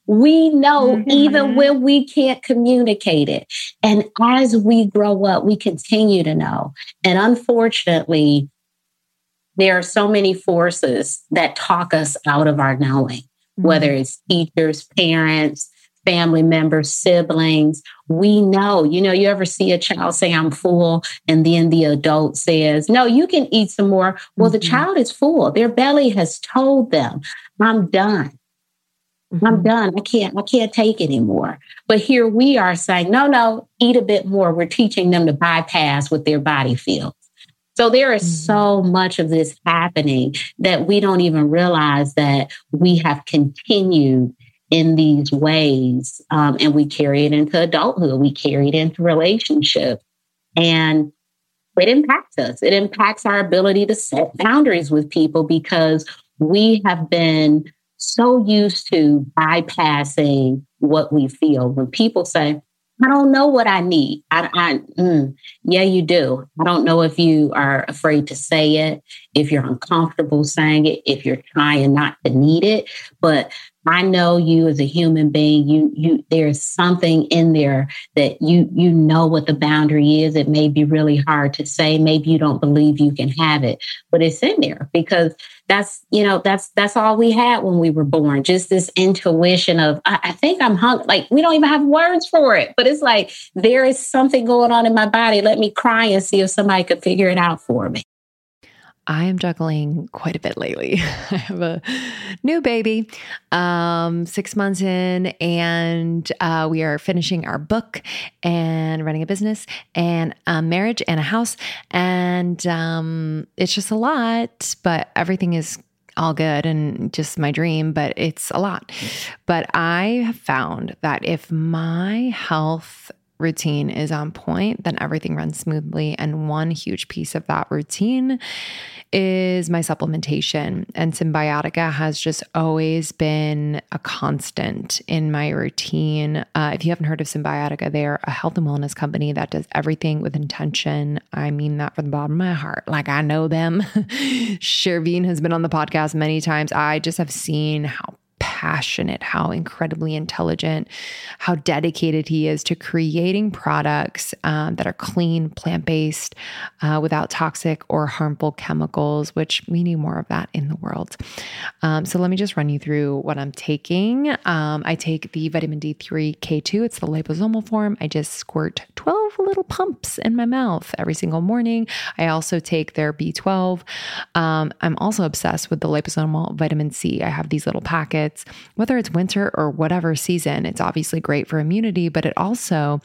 We know even when we can't communicate it. And as we grow up, we continue to know. And unfortunately, there are so many forces that talk us out of our knowing, whether it's teachers, parents, family members, siblings. We know, you ever see a child say, I'm full, and then the adult says, no, you can eat some more. Well, the child is full. Their belly has told them, I'm done. I'm done. I can't take anymore. But here we are saying, no, eat a bit more. We're teaching them to bypass what their body feels. So there is so much of this happening that we don't even realize that we have continued in these ways. And we carry it into adulthood. We carry it into relationships. And it impacts us. It impacts our ability to set boundaries with people because we have been so used to bypassing what we feel. When people say, I don't know what I need. Yeah, you do. I don't know if you are afraid to say it, if you're uncomfortable saying it, if you're trying not to need it. But I know you as a human being, there's something in there that you know what the boundary is. It may be really hard to say. Maybe you don't believe you can have it, but it's in there because that's all we had when we were born. Just this intuition of, I think I'm hungry. Like we don't even have words for it, but it's like, there is something going on in my body. Let me cry and see if somebody could figure it out for me. I am juggling quite a bit lately. I have a new baby, 6 months in, and we are finishing our book and running a business and a marriage and a house. And it's just a lot, but everything is all good and just my dream, but it's a lot. But I have found that if my health routine is on point, then everything runs smoothly. And one huge piece of that routine is my supplementation. And Cymbiotika has just always been a constant in my routine. If you haven't heard of Cymbiotika, they are a health and wellness company that does everything with intention. I mean that from the bottom of my heart. Like I know them. Shervin has been on the podcast many times. I just have seen how passionate, how incredibly intelligent, how dedicated he is to creating products that are clean, plant-based, without toxic or harmful chemicals, which we need more of that in the world. So let me just run you through what I'm taking. I take the vitamin D3 K2. It's the liposomal form. I just squirt 12 little pumps in my mouth every single morning. I also take their B12. I'm also obsessed with the liposomal vitamin C. I have these little packets. Whether it's winter or whatever season, it's obviously great for immunity, but it also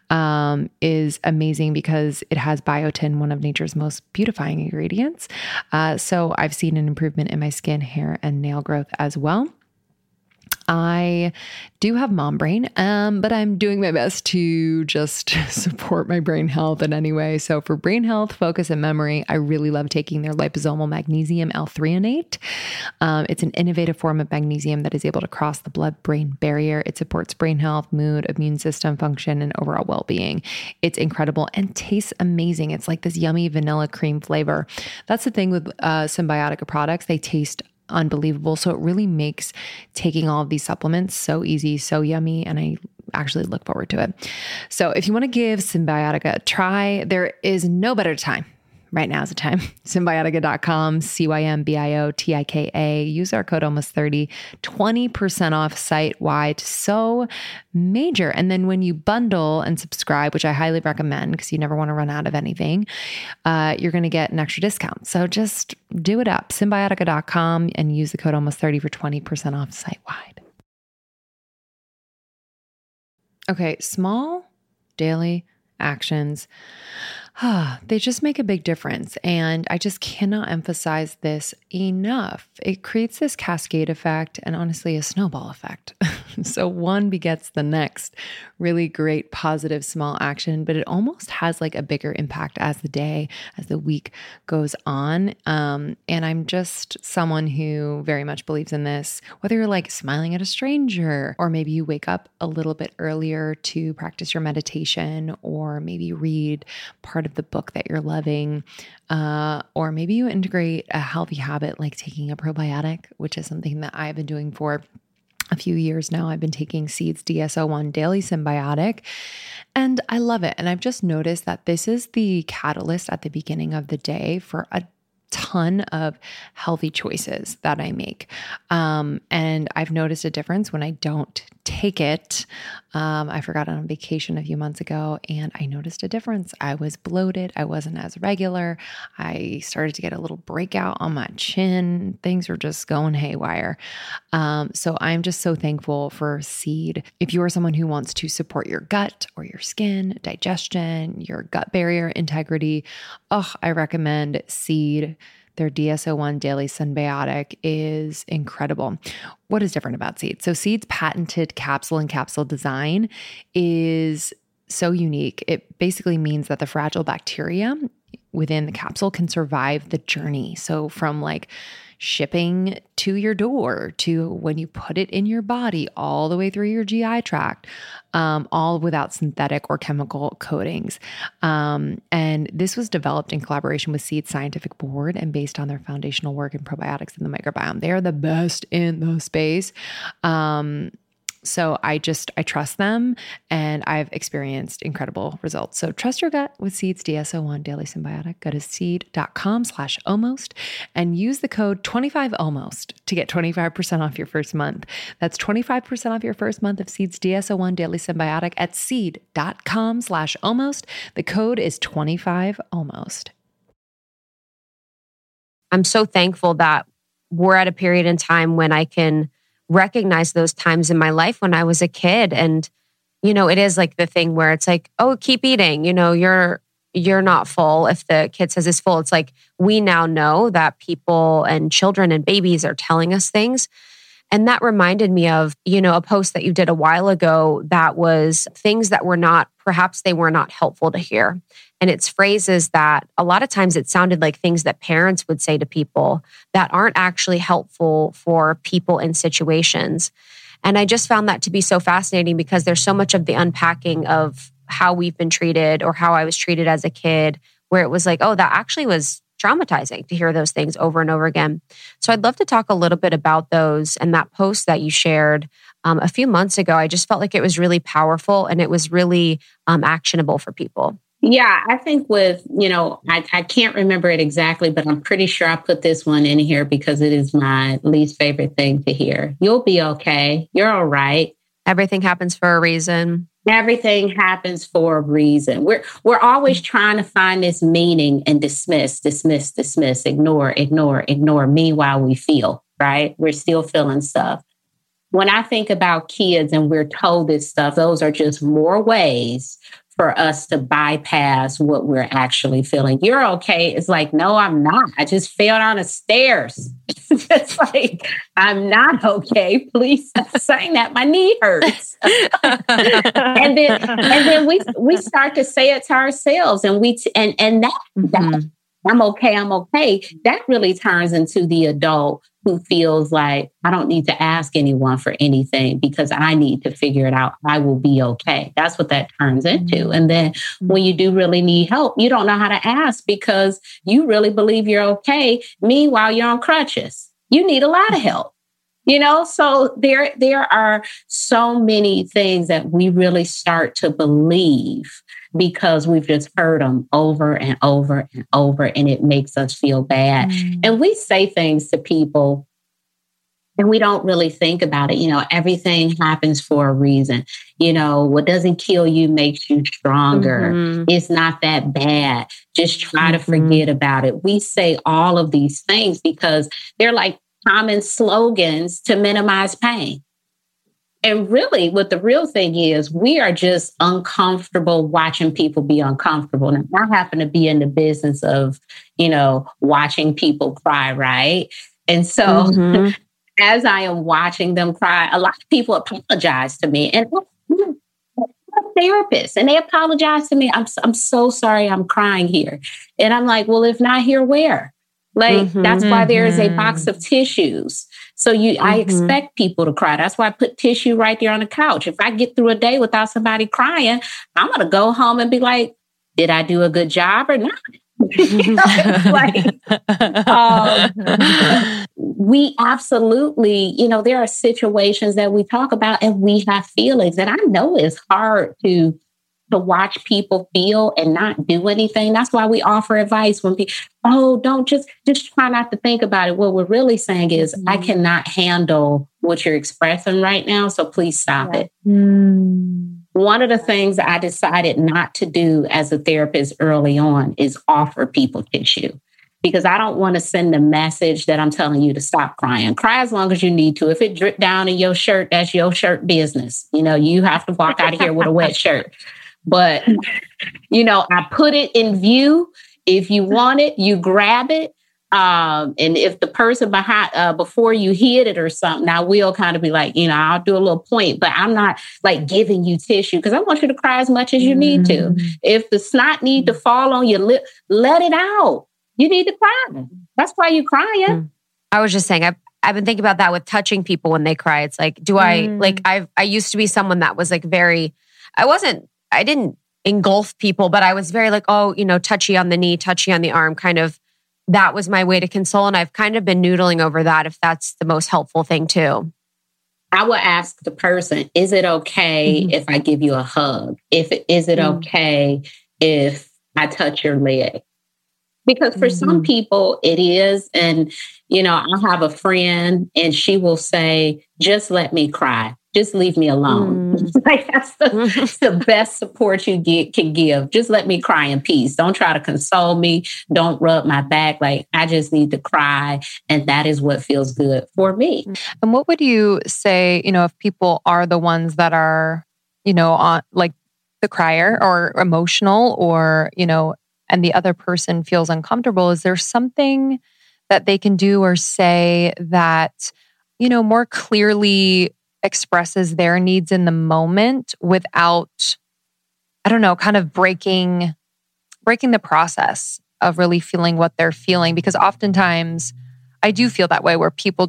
is amazing because it has biotin, one of nature's most beautifying ingredients. So I've seen an improvement in my skin, hair, and nail growth as well. I do have mom brain, but I'm doing my best to just support my brain health in any way. So for brain health, focus, and memory, I really love taking their liposomal magnesium L-threonate. It's an innovative form of magnesium that is able to cross the blood-brain barrier. It supports brain health, mood, immune system function, and overall well-being. It's incredible and tastes amazing. It's like this yummy vanilla cream flavor. That's the thing with Cymbiotika products. They taste unbelievable. So it really makes taking all of these supplements so easy, so yummy, and I actually look forward to it. So if you want to give Cymbiotika a try, there is no better time. Right now is the time. Cymbiotika.com, CYMBIOTIKA. Use our code almost30, 20% off site-wide. So major. And then when you bundle and subscribe, which I highly recommend because you never want to run out of anything, you're going to get an extra discount. So just do it up. Cymbiotika.com and use the code almost30 for 20% off site-wide. Okay, small daily actions. They just make a big difference. And I just cannot emphasize this enough. It creates this cascade effect and honestly a snowball effect. So one begets the next. Really great, positive, small action, but it almost has like a bigger impact as the week goes on. And I'm just someone who very much believes in this, whether you're like smiling at a stranger, or maybe you wake up a little bit earlier to practice your meditation, or maybe read part of the book that you're loving, or maybe you integrate a healthy habit like taking a probiotic, which is something that I've been doing for a few years now, I've been taking Seed's DS-01 Daily Symbiotic, and I love it. And I've just noticed that this is the catalyst at the beginning of the day for a ton of healthy choices that I make. And I've noticed a difference when I don't take it. I forgot it on vacation a few months ago, and I noticed a difference. I was bloated. I wasn't as regular. I started to get a little breakout on my chin. Things were just going haywire. So I'm just so thankful for Seed. If you are someone who wants to support your gut or your skin, digestion, your gut barrier integrity, I recommend Seed. Their DS-01 Daily Symbiotic is incredible. What is different about Seed? So Seed's patented capsule and capsule design is so unique. It basically means that the fragile bacteria within the capsule can survive the journey. So from like shipping to your door to when you put it in your body, all the way through your GI tract, all without synthetic or chemical coatings. And this was developed in collaboration with Seed's scientific board and based on their foundational work in probiotics in the microbiome. They are the best in the space. So I trust them, and I've experienced incredible results. So trust your gut with Seed's DS-01 Daily Symbiotic. Go to seed.com/almost and use the code 25almost to get 25% off your first month. That's 25% off your first month of Seed's DS-01 Daily Symbiotic at seed.com/almost. The code is 25almost. I'm so thankful that we're at a period in time when I can recognize those times in my life when I was a kid. And, it is like the thing where it's like, oh, keep eating, you're not full. If the kid says it's full, it's like, we now know that people and children and babies are telling us things. And that reminded me of, a post that you did a while ago that was things that perhaps they were not helpful to hear. And it's phrases that a lot of times it sounded like things that parents would say to people that aren't actually helpful for people in situations. And I just found that to be so fascinating because there's so much of the unpacking of how we've been treated or how I was treated as a kid, where it was like, oh, that actually was traumatizing to hear those things over and over again. So I'd love to talk a little bit about those and that post that you shared a few months ago. I just felt like it was really powerful and it was really actionable for people. Yeah, I think with, I can't remember it exactly, but I'm pretty sure I put this one in here because it is my least favorite thing to hear. You'll be okay. You're all right. Everything happens for a reason. Everything happens for a reason. We're always trying to find this meaning and dismiss, ignore. Meanwhile, we feel, right? We're still feeling stuff. When I think about kids and we're told this stuff, those are just more ways for us to bypass what we're actually feeling. You're okay. It's like, no, I'm not. I just fell down the stairs. It's like, I'm not okay. Please stop saying that. My knee hurts. and then we start to say it to ourselves, and that I'm okay. That really turns into the adult who feels like I don't need to ask anyone for anything because I need to figure it out. I will be okay. That's what that turns into. And then when you do really need help, you don't know how to ask because you really believe you're okay. Meanwhile, you're on crutches. You need a lot of help. So there are so many things that we really start to believe because we've just heard them over and over and over, and it makes us feel bad. And we say things to people and we don't really think about it. Everything happens for a reason. What doesn't kill you makes you stronger. It's not that bad. Just try to forget about it. We say all of these things because they're like common slogans to minimize pain. And really, what the real thing is, we are just uncomfortable watching people be uncomfortable. Now, I happen to be in the business of, watching people cry, right? And so as I am watching them cry, a lot of people apologize to me. And I'm a therapist, and they apologize to me. I'm so sorry I'm crying here. And I'm like, well, if not here, where? That's why there is a box of tissues. So I expect people to cry. That's why I put tissue right there on the couch. If I get through a day without somebody crying, I'm going to go home and be like, did I do a good job or not? We absolutely, there are situations that we talk about and we have feelings. And I know it's hard to watch people feel and not do anything. That's why we offer advice when people, don't just try not to think about it. What we're really saying is, I cannot handle what you're expressing right now. So please stop it. One of the things I decided not to do as a therapist early on is offer people tissue, because I don't want to send a message that I'm telling you to stop crying. Cry as long as you need to. If it dripped down in your shirt, that's your shirt business. You have to walk out of here with a wet shirt. But, I put it in view. If you want it, you grab it. And if the person behind, before you hit it or something, I will kind of be like, I'll do a little point, but I'm not like giving you tissue because I want you to cry as much as you need to. If the snot need to fall on your lip, let it out. You need to cry. That's why you're crying. I was just saying, I've been thinking about that with touching people when they cry. It's like, I used to be someone that was like I didn't engulf people, but I was very like, touchy on the knee, touchy on the arm, kind of. That was my way to console. And I've kind of been noodling over that if that's the most helpful thing too. I will ask the person, is it okay if I give you a hug? Is it okay if I touch your leg? Because for some people it is. And, I'll have a friend and she will say, just let me cry. Just leave me alone. Like that's the best support you can give. Just let me cry in peace. Don't try to console me. Don't rub my back. Like I just need to cry. And that is what feels good for me. And what would you say, if people are the ones that are, on like the crier or emotional or, and the other person feels uncomfortable, is there something that they can do or say that, more clearly expresses their needs in the moment without, kind of breaking the process of really feeling what they're feeling? Because oftentimes I do feel that way where people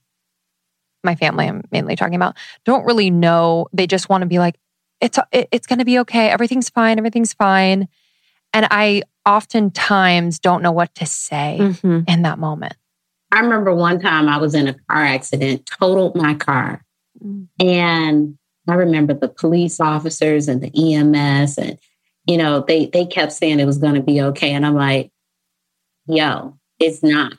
my family I'm mainly talking about, don't really know. They just want to be like, it's going to be okay. Everything's fine. And I oftentimes don't know what to say in that moment. I remember one time I was in a car accident, totaled my car. And I remember the police officers and the EMS and, they kept saying it was going to be okay. And I'm like, yo, it's not.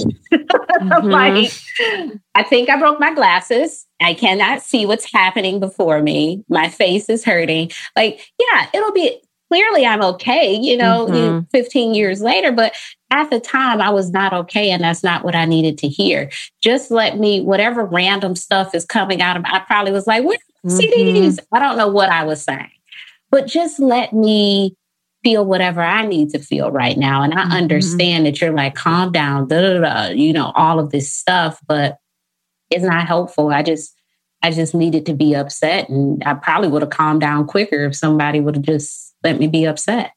Like, I think I broke my glasses. I cannot see what's happening before me. My face is hurting. Like, yeah, it'll be clearly I'm okay, 15 years later. But at the time I was not okay. And that's not what I needed to hear. Just let me, whatever random stuff is coming out of, I probably was like, what CDs? I don't know what I was saying, but just let me feel whatever I need to feel right now. And I understand that you're like, calm down, all of this stuff, but it's not helpful. I just needed to be upset. And I probably would have calmed down quicker if somebody would have just let me be upset.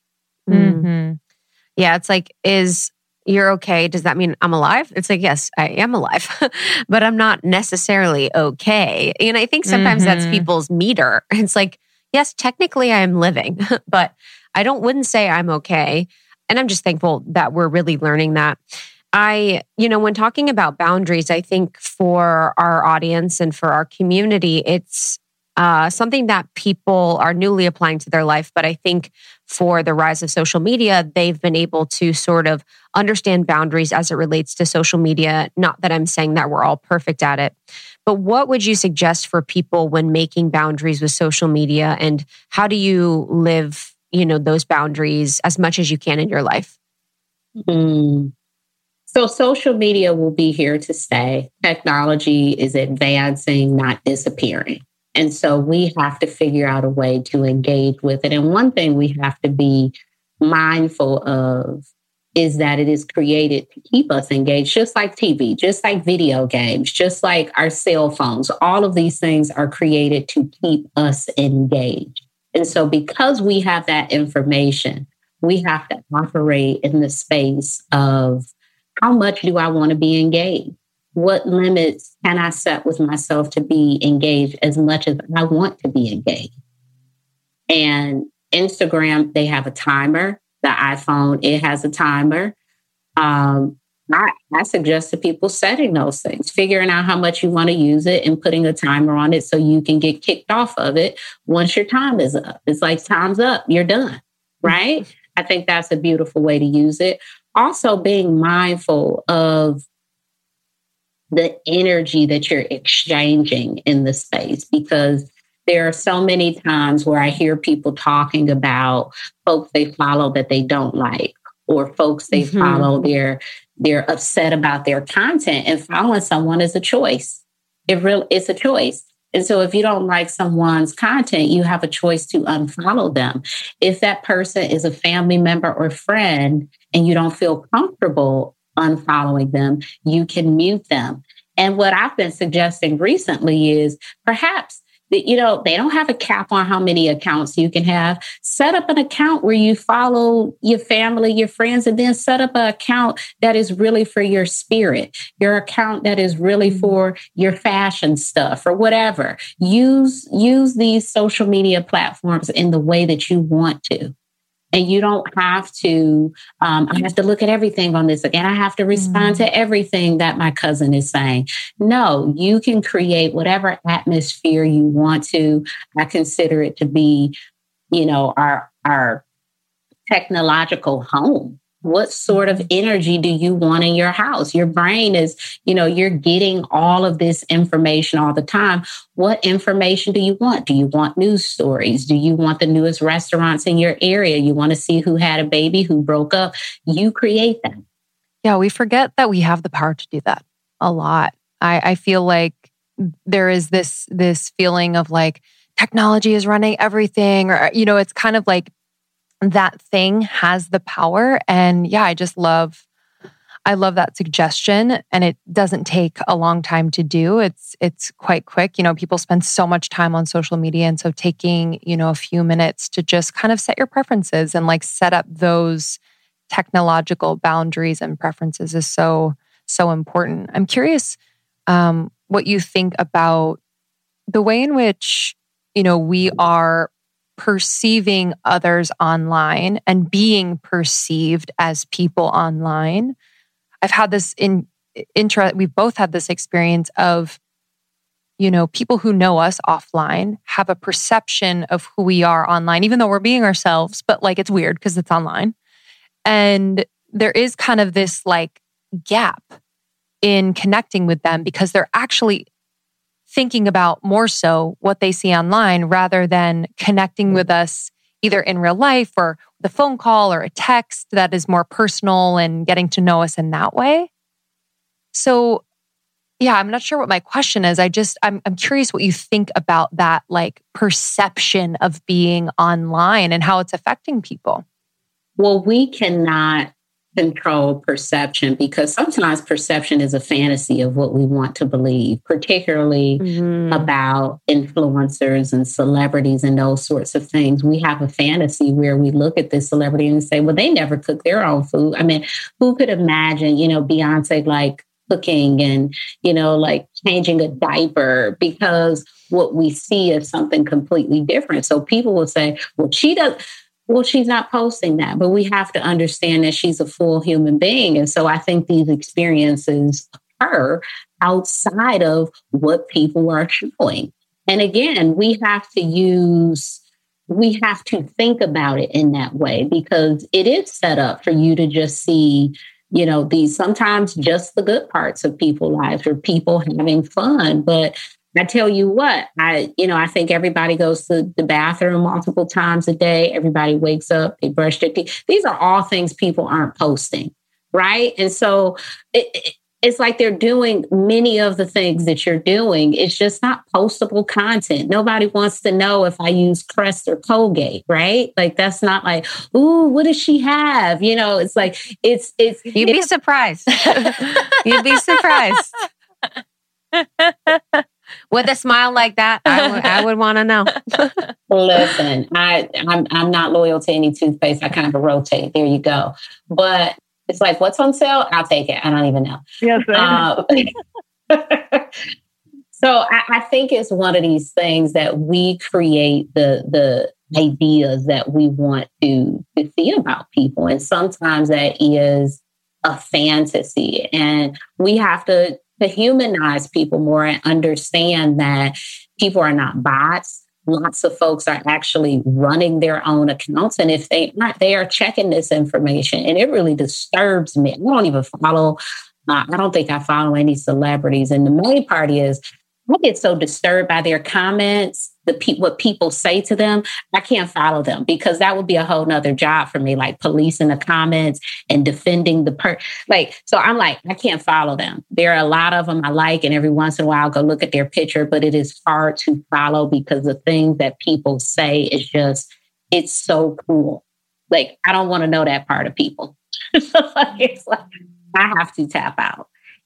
Yeah, it's like, you're okay? Does that mean I'm alive? It's like, yes, I am alive, but I'm not necessarily okay. And I think sometimes that's people's meter. It's like, yes, technically I am living, but I wouldn't say I'm okay. And I'm just thankful that we're really learning that. When talking about boundaries, I think for our audience and for our community, it's something that people are newly applying to their life. But I think for the rise of social media, they've been able to sort of understand boundaries as it relates to social media. Not that I'm saying that we're all perfect at it, but what would you suggest for people when making boundaries with social media, and how do you live, those boundaries as much as you can in your life? So social media will be here to stay. Technology is advancing, not disappearing. And so we have to figure out a way to engage with it. And one thing we have to be mindful of is that it is created to keep us engaged, just like TV, just like video games, just like our cell phones. All of these things are created to keep us engaged. And so because we have that information, we have to operate in the space of how much do I want to be engaged? What limits can I set with myself to be engaged as much as I want to be engaged? And Instagram, they have a timer. the iPhone, it has a timer. I suggest to people setting those things, figuring out how much you want to use it and putting a timer on it so you can get kicked off of it once your time is up. It's like, time's up, you're done, right? I think that's a beautiful way to use it. Also, being mindful of the energy that you're exchanging in the space, because there are so many times where I hear people talking about folks they follow that they don't like, or folks they follow, they're upset about their content, and following someone is a choice. It's a choice. And so if you don't like someone's content, you have a choice to unfollow them. If that person is a family member or friend and you don't feel comfortable unfollowing them, you can mute them. And what I've been suggesting recently is perhaps that, they don't have a cap on how many accounts you can have. Set up an account where you follow your family, your friends, and then set up an account that is really for your spirit, your account that is really for your fashion stuff or whatever. Use these social media platforms in the way that you want to. And you don't have to, I have to look at everything on this again. I have to respond to everything that my cousin is saying. No, you can create whatever atmosphere you want to. I consider it to be, our technological home. What sort of energy do you want in your house? Your brain is, you're getting all of this information all the time. What information do you want? Do you want news stories? Do you want the newest restaurants in your area? You want to see who had a baby, who broke up? You create that. Yeah, we forget that we have the power to do that a lot. I feel like there is this feeling of like technology is running everything, or, it's kind of like that thing has the power. And yeah, I love that suggestion. And it doesn't take a long time to do. It's quite quick. People spend so much time on social media. And so taking, a few minutes to just kind of set your preferences and like set up those technological boundaries and preferences is so, so important. I'm curious what you think about the way in which, we are perceiving others online and being perceived as people online. I've had this we've both had this experience of, people who know us offline have a perception of who we are online, even though we're being ourselves, but like it's weird because it's online. And there is kind of this like gap in connecting with them because they're actually thinking about more so what they see online rather than connecting with us either in real life or the phone call or a text that is more personal and getting to know us in that way. So yeah, I'm not sure what my question is. I'm curious what you think about that like perception of being online and how it's affecting people. Well, we cannot control perception because sometimes perception is a fantasy of what we want to believe, particularly about influencers and celebrities and those sorts of things. We have a fantasy where we look at this celebrity and say, well, they never cook their own food. I mean, who could imagine, Beyonce like cooking and, like changing a diaper, because what we see is something completely different. So people will say, well, she's not posting that, but we have to understand that she's a full human being. And so I think these experiences occur outside of what people are showing. And again, we have to think about it in that way because it is set up for you to just see, these sometimes just the good parts of people's lives or people having fun. But I tell you what, I think everybody goes to the bathroom multiple times a day. Everybody wakes up, they brush their teeth. These are all things people aren't posting, right? And so it's like they're doing many of the things that you're doing. It's just not postable content. Nobody wants to know if I use Crest or Colgate, right? Like that's not like, ooh, what does she have? It's like it's. You'd be surprised. You'd be surprised. With a smile like that, I would want to know. Listen, I'm not loyal to any toothpaste. I kind of rotate. There you go. But it's like, what's on sale? I'll take it. I don't even know. Yes. So I think it's one of these things that we create the ideas that we want to see about people. And sometimes that is a fantasy. And we have to humanize people more and understand that people are not bots. Lots of folks are actually running their own accounts. And if they aren't, they are checking this information. And it really disturbs me. I don't even follow, I don't think I follow any celebrities. And the main part is I get so disturbed by their comments, what people say to them. I can't follow them because that would be a whole nother job for me, like policing the comments and defending so I'm like, I can't follow them. There are a lot of them I like, and every once in a while I'll go look at their picture, but it is hard to follow because the things that people say is just, it's so cruel. Like, I don't want to know that part of people. It's like, I have to tap out.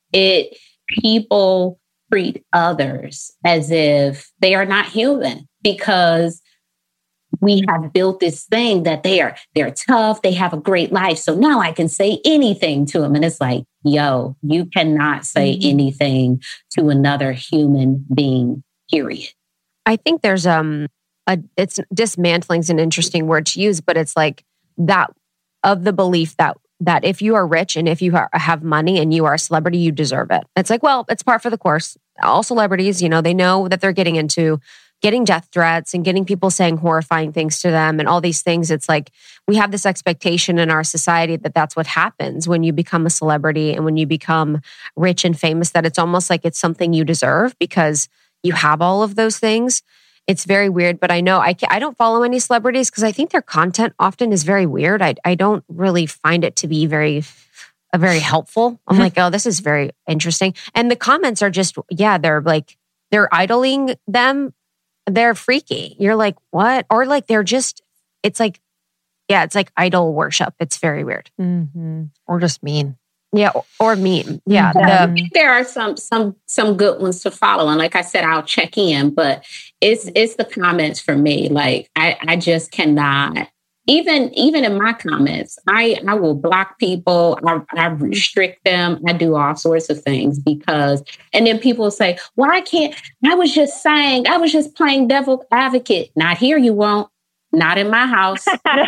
People treat others as if they are not human because we have built this thing that they're tough, they have a great life. So now I can say anything to them. And it's like, yo, you cannot say anything to another human being, period. I think there's it's dismantling is an interesting word to use, but it's like that of the belief that if you are rich and if you have money and you are a celebrity, you deserve it. It's like, well, it's par for the course. All celebrities, they know that they're getting into getting death threats and getting people saying horrifying things to them and all these things. It's like we have this expectation in our society that that's what happens when you become a celebrity and when you become rich and famous, that it's almost like it's something you deserve because you have all of those things. It's very weird, but I know I don't follow any celebrities because I think their content often is very weird. I don't really find it to be very helpful. I'm like, oh, this is very interesting. And the comments are just, they're idling them. They're freaky. You're like, what? Or like, it's like idol worship. It's very weird. Mm-hmm. Or just mean. Yeah, or mean. Yeah. I think there are some good ones to follow. And like I said, I'll check in, but it's the comments for me. Like I just cannot, even in my comments, I will block people, I restrict them, I do all sorts of things and then people say, well, I was just playing devil advocate. Not here, you won't. Not in my house.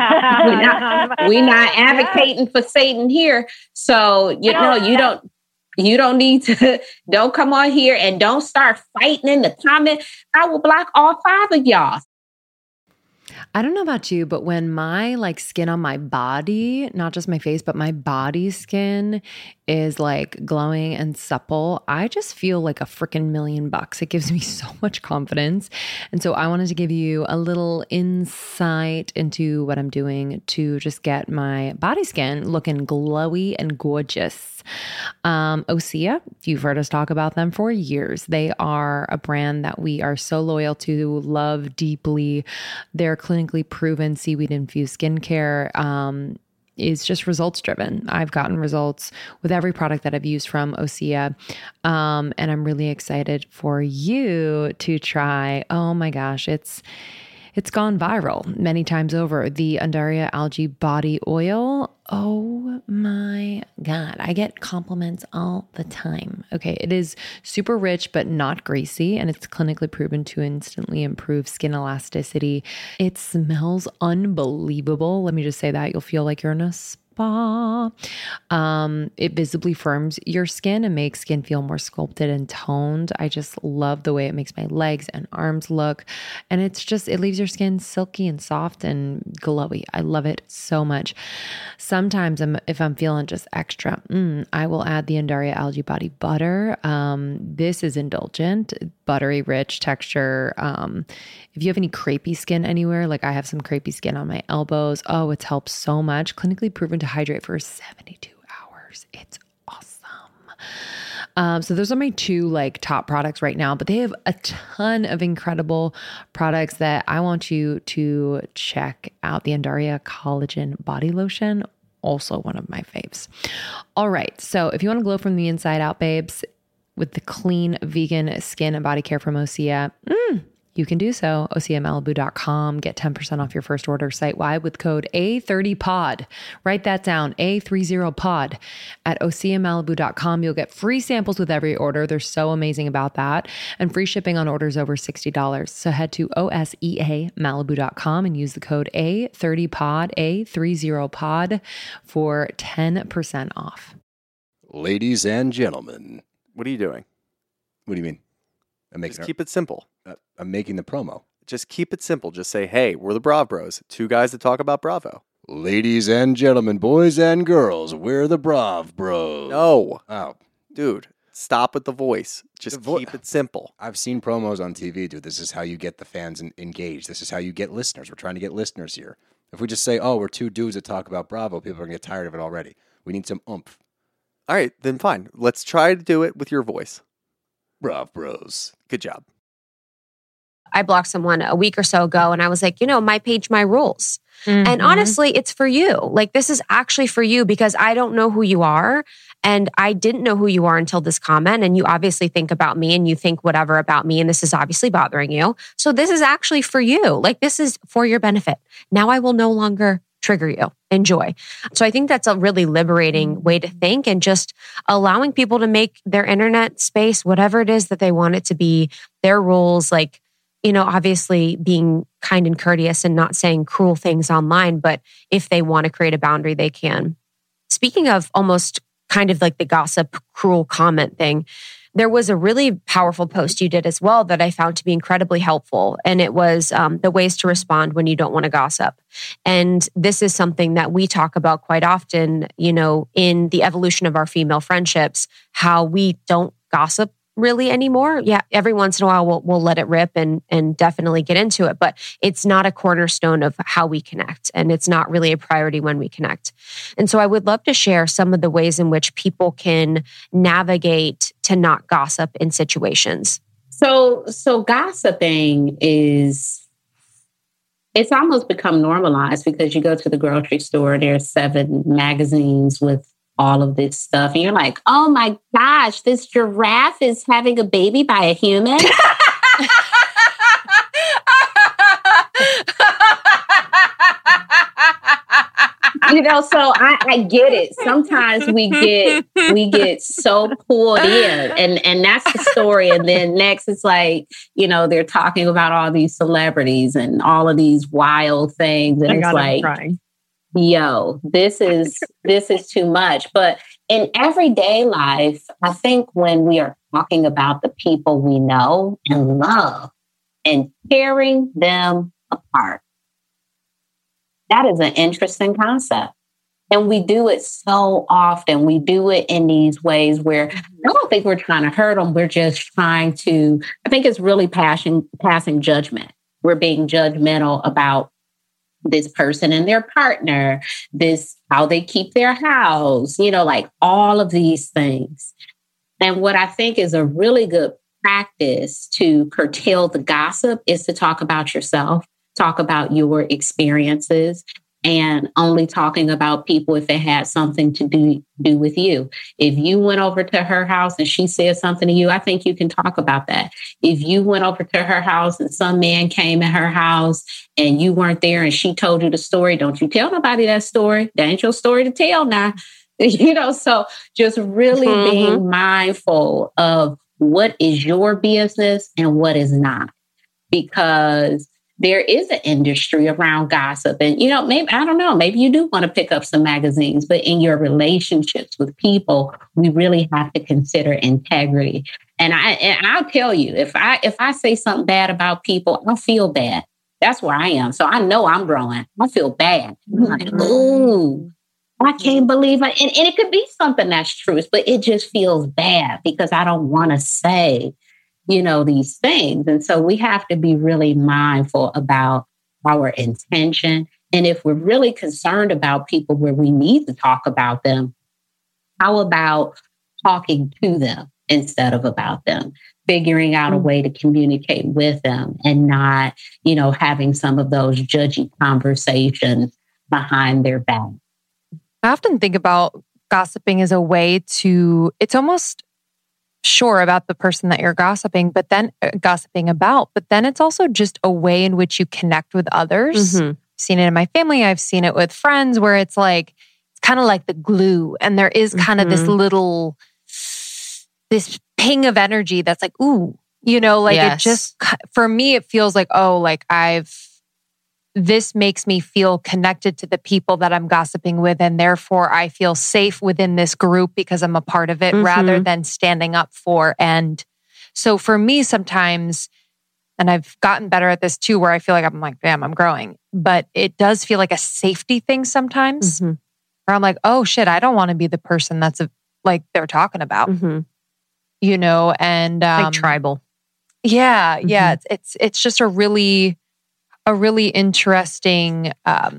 We're not advocating for Satan here. So, you don't need to, don't come on here and don't start fighting in the comment. I will block all 5 of y'all. I don't know about you, but when my skin on my body, not just my face, but my body skin is glowing and supple, I just feel like a freaking $1,000,000. It gives me so much confidence. And so I wanted to give you a little insight into what I'm doing to just get my body skin looking glowy and gorgeous. Osea, you've heard us talk about them for years. They are a brand that we are so loyal to, love deeply. They're clinically proven seaweed infused skincare. Is just results driven. I've gotten results with every product that I've used from Osea. And I'm really excited for you to try. Oh my gosh, it's gone viral many times over. The Undaria Algae Body Oil. Oh my God. I get compliments all the time. Okay. It is super rich, but not greasy. And it's clinically proven to instantly improve skin elasticity. It smells unbelievable. Let me just say that. You'll feel like you're in a spa. It visibly firms your skin and makes skin feel more sculpted and toned. I just love the way it makes my legs and arms look. And it leaves your skin silky and soft and glowy. I love it so much. Sometimes if I'm feeling just extra, I will add the Undaria Algae Body Butter. This is indulgent, buttery, rich texture. If you have any crepey skin anywhere, like I have some crepey skin on my elbows, it's helped so much. Clinically proven to hydrate for 72 hours. It's awesome. So those are my 2 top products right now, but they have a ton of incredible products that I want you to check out. The Undaria Collagen Body Lotion, also one of my faves. All right. So if you want to glow from the inside out, babes, with the clean vegan skin and body care from Osea, you can do so. OCMalibu.com. Get 10% off your first order site-wide with code A30POD. Write that down, A30POD. At OCMalibu.com, you'll get free samples with every order. They're so amazing about that. And free shipping on orders over $60. So head to OSEAMalibu.com and use the code A30POD, A30POD for 10% off. Ladies and gentlemen. What are you doing? What do you mean? Just keep it simple. I'm making the promo. Just keep it simple. Just say, hey, we're the Brav Bros. Two guys that talk about Bravo. Ladies and gentlemen, boys and girls, we're the Brav Bros. No. Oh. Dude, stop with the voice. Just keep it simple. I've seen promos on TV, dude. This is how you get the fans engaged. This is how you get listeners. We're trying to get listeners here. If we just say, oh, we're two dudes that talk about Bravo, people are going to get tired of it already. We need some oomph. All right, then fine. Let's try to do it with your voice. Brav Bros. Good job. I blocked someone a week or so ago and I was like, my page, my rules. Mm-hmm. And honestly, it's for you. Like, this is actually for you because I don't know who you are. And I didn't know who you are until this comment. And you obviously think about me and you think whatever about me. And this is obviously bothering you. So this is actually for you. Like, this is for your benefit. Now I will no longer trigger you. Enjoy. So I think that's a really liberating way to think and just allowing people to make their internet space, whatever it is that they want it to be, their rules, like, obviously being kind and courteous and not saying cruel things online. But if they want to create a boundary, they can. Speaking of almost kind of like the gossip, cruel comment thing, there was a really powerful post you did as well that I found to be incredibly helpful. And it was the ways to respond when you don't want to gossip. And this is something that we talk about quite often, in the evolution of our female friendships, how we don't gossip really anymore. Yeah, every once in a while we'll let it rip and definitely get into it, but it's not a cornerstone of how we connect, and it's not really a priority when we connect. And so I would love to share some of the ways in which people can navigate to not gossip in situations. So gossiping it's almost become normalized because you go to the grocery store, there's 7 magazines with all of this stuff. And you're like, oh my gosh, this giraffe is having a baby by a human. So I get it. Sometimes we get so pulled in and that's the story. And then next it's like, they're talking about all these celebrities and all of these wild things. And it's like, yo, this is too much. But in everyday life, I think when we are talking about the people we know and love and tearing them apart, that is an interesting concept. And we do it so often. We do it in these ways where I don't think we're trying to hurt them. We're just trying to, I think it's really passing judgment. We're being judgmental about this person and their partner, how they keep their house, like all of these things. And what I think is a really good practice to curtail the gossip is to talk about yourself, talk about your experiences, and only talking about people if it had something to do with you. If you went over to her house and she said something to you, I think you can talk about that. If you went over to her house and some man came in her house and you weren't there and she told you the story, don't you tell nobody that story. That ain't your story to tell now. So just really being mindful of what is your business and what is not. Because there is an industry around gossip. And, maybe, I don't know, maybe you do want to pick up some magazines, but in your relationships with people, we really have to consider integrity. And I'll tell you, if I say something bad about people, I feel bad. That's where I am. So I know I'm growing. I feel bad. I'm like, ooh, I can't believe it. And it could be something that's true, but it just feels bad because I don't want to say these things. And so we have to be really mindful about our intention. And if we're really concerned about people where we need to talk about them, how about talking to them instead of about them, figuring out a way to communicate with them and not, having some of those judgy conversations behind their back. I often think about gossiping as a way to, it's almost sure, about the person that you're gossiping, but then gossiping about, but then it's also just a way in which you connect with others. Mhm. I've seen it in my family. I've seen it with friends where it's like, it's kind of like the glue. And there is kind of this little, this ping of energy that's like, ooh, you know, like it just, for me, it feels like, oh, like this makes me feel connected to the people that I'm gossiping with. And therefore I feel safe within this group because I'm a part of it rather than standing up for. And so for me, sometimes, and I've gotten better at this too, where I feel like I'm like, damn, I'm growing, but it does feel like a safety thing sometimes where I'm like, oh shit, I don't want to be the person that's like they're talking about, you know, and like tribal. Yeah. Yeah. It's just a really interesting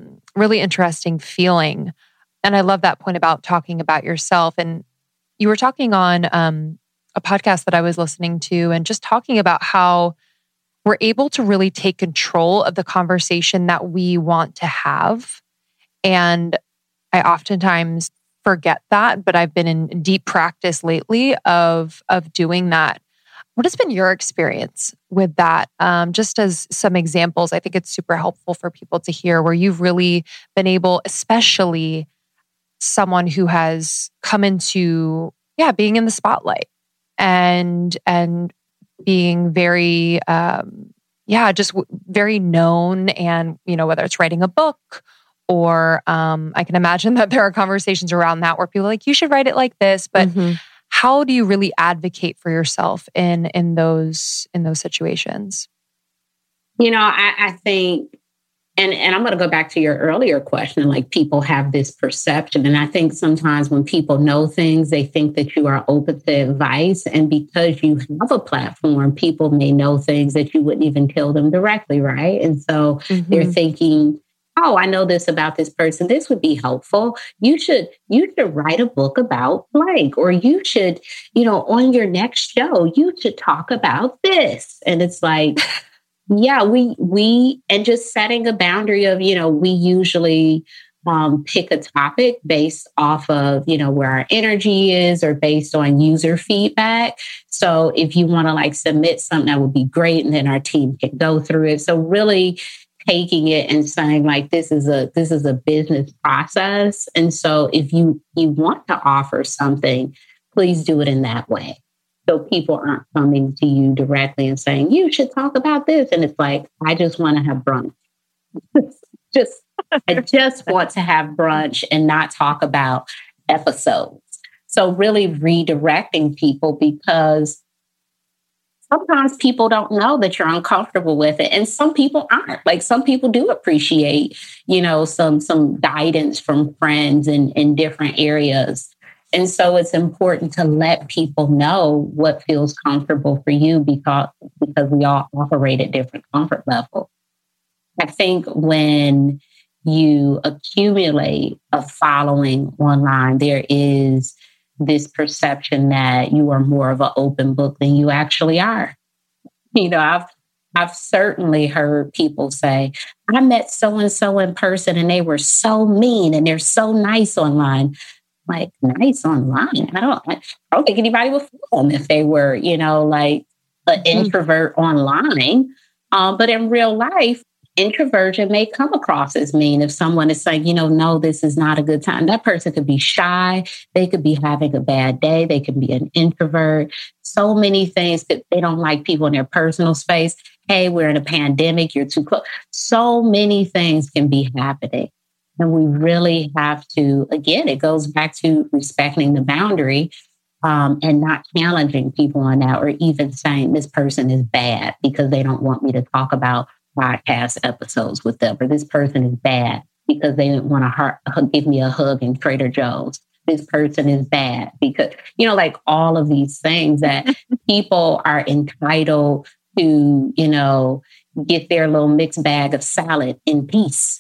feeling. And I love that point about talking about yourself. And you were talking on a podcast that I was listening to and just talking about how we're able to really take control of the conversation that we want to have. And I oftentimes forget that, but I've been in deep practice lately of doing that. What has been your experience with that? Just as some examples, I think it's super helpful for people to hear where you've really been able, especially someone who has come into, being in the spotlight and being very, just very known. And, you know, whether it's writing a book or I can imagine that there are conversations around that where people are like, you should write it like this, but how do you really advocate for yourself in those situations? You know, I think, and I'm going to go back to your earlier question, like people have this perception. And I think sometimes when people know things, they think that you are open to advice. And because you have a platform, people may know things that you wouldn't even tell them directly, right? And so they're thinking, oh, I know this about this person. This would be helpful. You should write a book about blank, or you should, you know, on your next show, you should talk about this. And it's like, we and just setting a boundary of, you know, we usually pick a topic based off of, you know, where our energy is or based on user feedback. So if you want to like submit something, that would be great. And then our team can go through it. So really taking it and saying like, this is a business process. And so if you want to offer something, please do it in that way. So people aren't coming to you directly and saying, you should talk about this. And it's like, I just want to have brunch. I just want to have brunch and not talk about episodes. So really redirecting people, because sometimes people don't know that you're uncomfortable with it. And some people aren't. Like some people do appreciate, you know, some guidance from friends in different areas. And so it's important to let people know what feels comfortable for you because we all operate at different comfort levels. I think when you accumulate a following online, there is this perception that you are more of an open book than you actually are. You know, I've certainly heard people say, I met so-and-so in person and they were so mean and they're so nice online. Like, nice online? I don't think anybody would fool them if they were, you know, like an introvert online. But in real life, introversion may come across as mean. If someone is saying, you know, no, this is not a good time. That person could be shy. They could be having a bad day. They can be an introvert. So many things that they don't like people in their personal space. Hey, we're in a pandemic. You're too close. So many things can be happening. And we really have to, again, it goes back to respecting the boundary and not challenging people on that, or even saying this person is bad because they don't want me to talk about podcast episodes with them, or this person is bad because they didn't want to give me a hug in Trader Joe's. This person is bad because, you know, like all of these things that people are entitled to, you know, get their little mixed bag of salad in peace.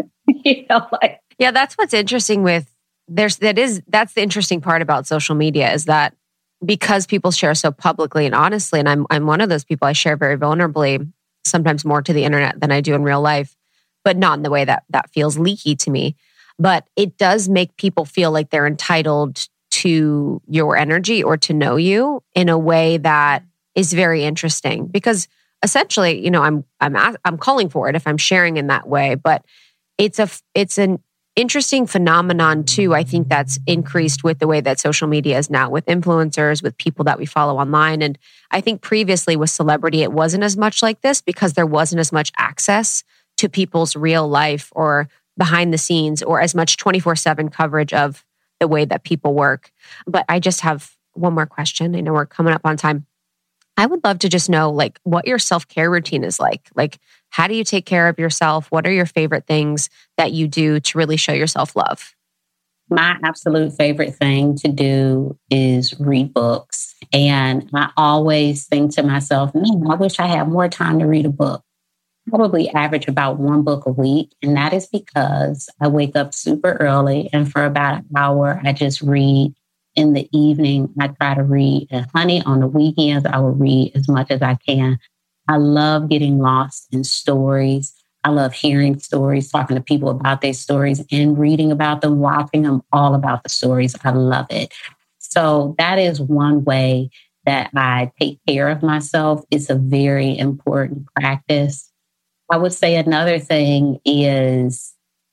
You know, like, yeah, that's what's interesting with that's the interesting part about social media is that because people share so publicly and honestly, and I'm one of those people, I share very vulnerably, sometimes more to the internet than I do in real life, but not in the way that feels leaky to me. But it does make people feel like they're entitled to your energy or to know you in a way that is very interesting. Because essentially, you know, I'm calling for it if I'm sharing in that way, but it's an interesting phenomenon too. I think that's increased with the way that social media is now, with influencers, with people that we follow online. And I think previously with celebrity, it wasn't as much like this because there wasn't as much access to people's real life or behind the scenes or as much 24/7 coverage of the way that people work. But I just have one more question. I know we're coming up on time. I would love to just know like what your self-care routine is like. Like, how do you take care of yourself? What are your favorite things that you do to really show yourself love? My absolute favorite thing to do is read books. And I always think to myself, man, I wish I had more time to read a book. Probably average about one book a week. And that is because I wake up super early and for about an hour, I just read. In the evening, I try to read. And honey, on the weekends, I will read as much as I can. I love getting lost in stories. I love hearing stories, talking to people about their stories and reading about them, watching them, all about the stories. I love it. So that is one way that I take care of myself. It's a very important practice. I would say another thing is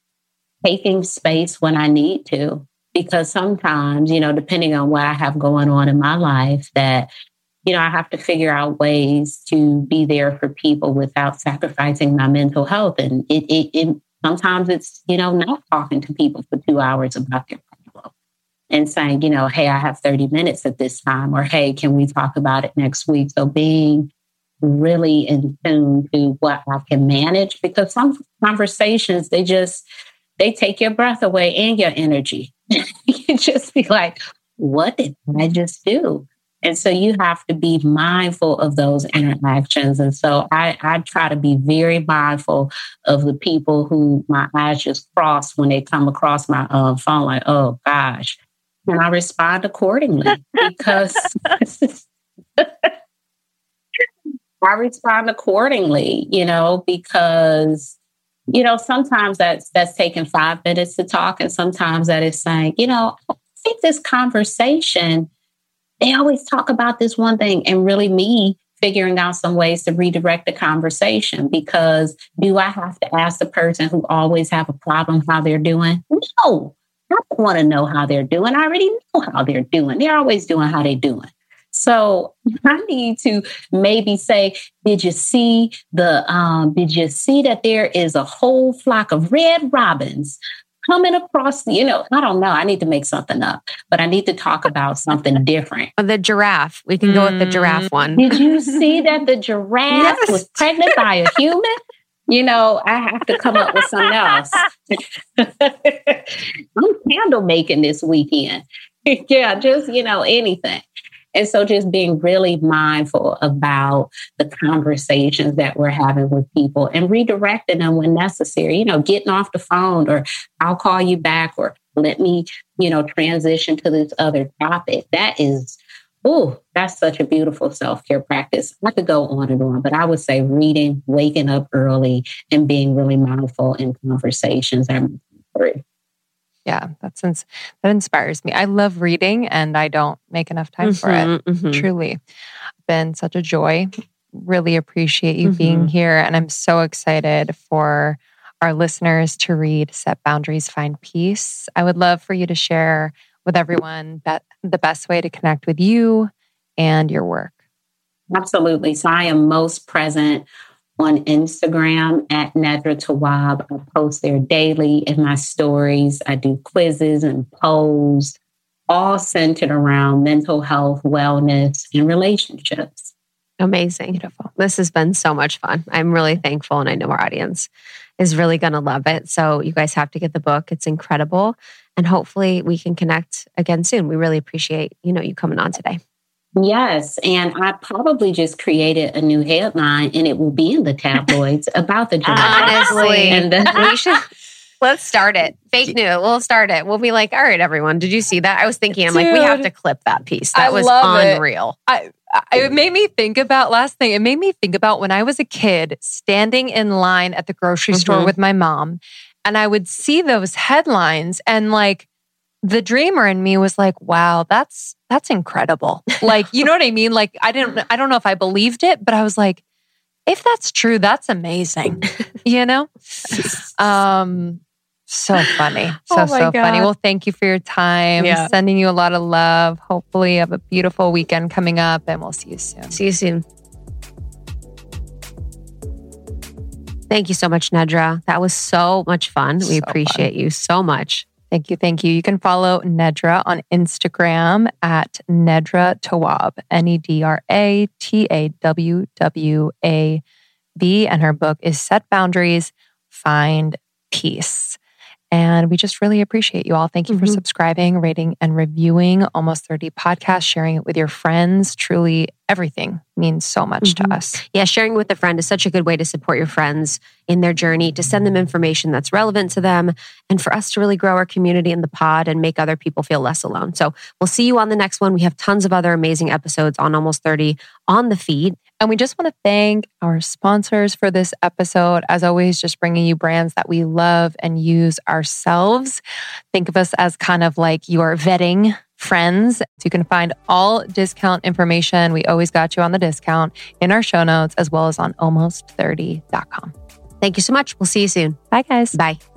taking space when I need to. Because sometimes, you know, depending on what I have going on in my life, that, you know, I have to figure out ways to be there for people without sacrificing my mental health. And it sometimes it's, you know, not talking to people for 2 hours about their problem and saying, you know, hey, I have 30 minutes at this time, or hey, can we talk about it next week? So being really in tune to what I can manage, because some conversations, they take your breath away and your energy. You just be like, what did I just do? And so you have to be mindful of those interactions. And so I try to be very mindful of the people who my eyes just cross when they come across my phone, like, oh gosh. And I respond accordingly because you know, because you know, sometimes that's taking 5 minutes to talk. And sometimes that is saying, you know, I think this conversation, they always talk about this one thing, and really me figuring out some ways to redirect the conversation. Because do I have to ask the person who always have a problem how they're doing? No, I don't want to know how they're doing. I already know how they're doing. They're always doing how they're doing. So I need to maybe say, did you see that there is a whole flock of red robins coming across you know, I don't know. I need to make something up, but I need to talk about something different. The giraffe. We can go with the giraffe one. Did you see that the giraffe was pregnant by a human? You know, I have to come up with something else. I'm candle making this weekend. Yeah, just, you know, anything. And so just being really mindful about the conversations that we're having with people and redirecting them when necessary, you know, getting off the phone, or I'll call you back, or let me, you know, transition to this other topic. That is, that's such a beautiful self-care practice. I could go on and on, but I would say reading, waking up early, and being really mindful in conversations are three. Yeah, that inspires me. I love reading and I don't make enough time for it. Mm-hmm. Truly. It's been such a joy. Really appreciate you being here. And I'm so excited for our listeners to read Set Boundaries, Find Peace. I would love for you to share with everyone the best way to connect with you and your work. Absolutely. So I am most present on Instagram at Nedra Tawwab. I post there daily in my stories. I do quizzes and polls, all centered around mental health, wellness, and relationships. Amazing. Beautiful. This has been so much fun. I'm really thankful, and I know our audience is really going to love it. So you guys have to get the book. It's incredible. And hopefully we can connect again soon. We really appreciate, you coming on today. Yes. And I probably just created a new headline, and it will be in the tabloids about the giraffe. Honestly. Let's start it. Fake news. We'll start it. We'll be like, all right, everyone. Did you see that? I was thinking, we have to clip that piece. That was unreal. It made me think about when I was a kid standing in line at the grocery store with my mom, and I would see those headlines and the dreamer in me was like, wow, that's incredible. Like, you know what I mean? Like, I don't know if I believed it, but I was like, if that's true, that's amazing. You know? So funny. So funny. Well, thank you for your time. Yeah. Sending you a lot of love. Hopefully you have a beautiful weekend coming up, and we'll see you soon. See you soon. Thank you so much, Nedra. That was so much fun. We appreciate you so much. Thank you. Thank you. You can follow Nedra on Instagram at Nedra Tawwab, NEDRA TAWWAB. And her book is Set Boundaries, Find Peace. And we just really appreciate you all. Thank you for subscribing, rating, and reviewing Almost 30 Podcast, sharing it with your friends. Truly, everything means so much to us. Yeah, sharing with a friend is such a good way to support your friends in their journey, to send them information that's relevant to them, and for us to really grow our community in the pod and make other people feel less alone. So we'll see you on the next one. We have tons of other amazing episodes on Almost 30 on the feed. And we just want to thank our sponsors for this episode. As always, just bringing you brands that we love and use ourselves. Think of us as kind of like your vetting friends. So you can find all discount information. We always got you on the discount in our show notes, as well as on almost30.com. Thank you so much. We'll see you soon. Bye, guys. Bye.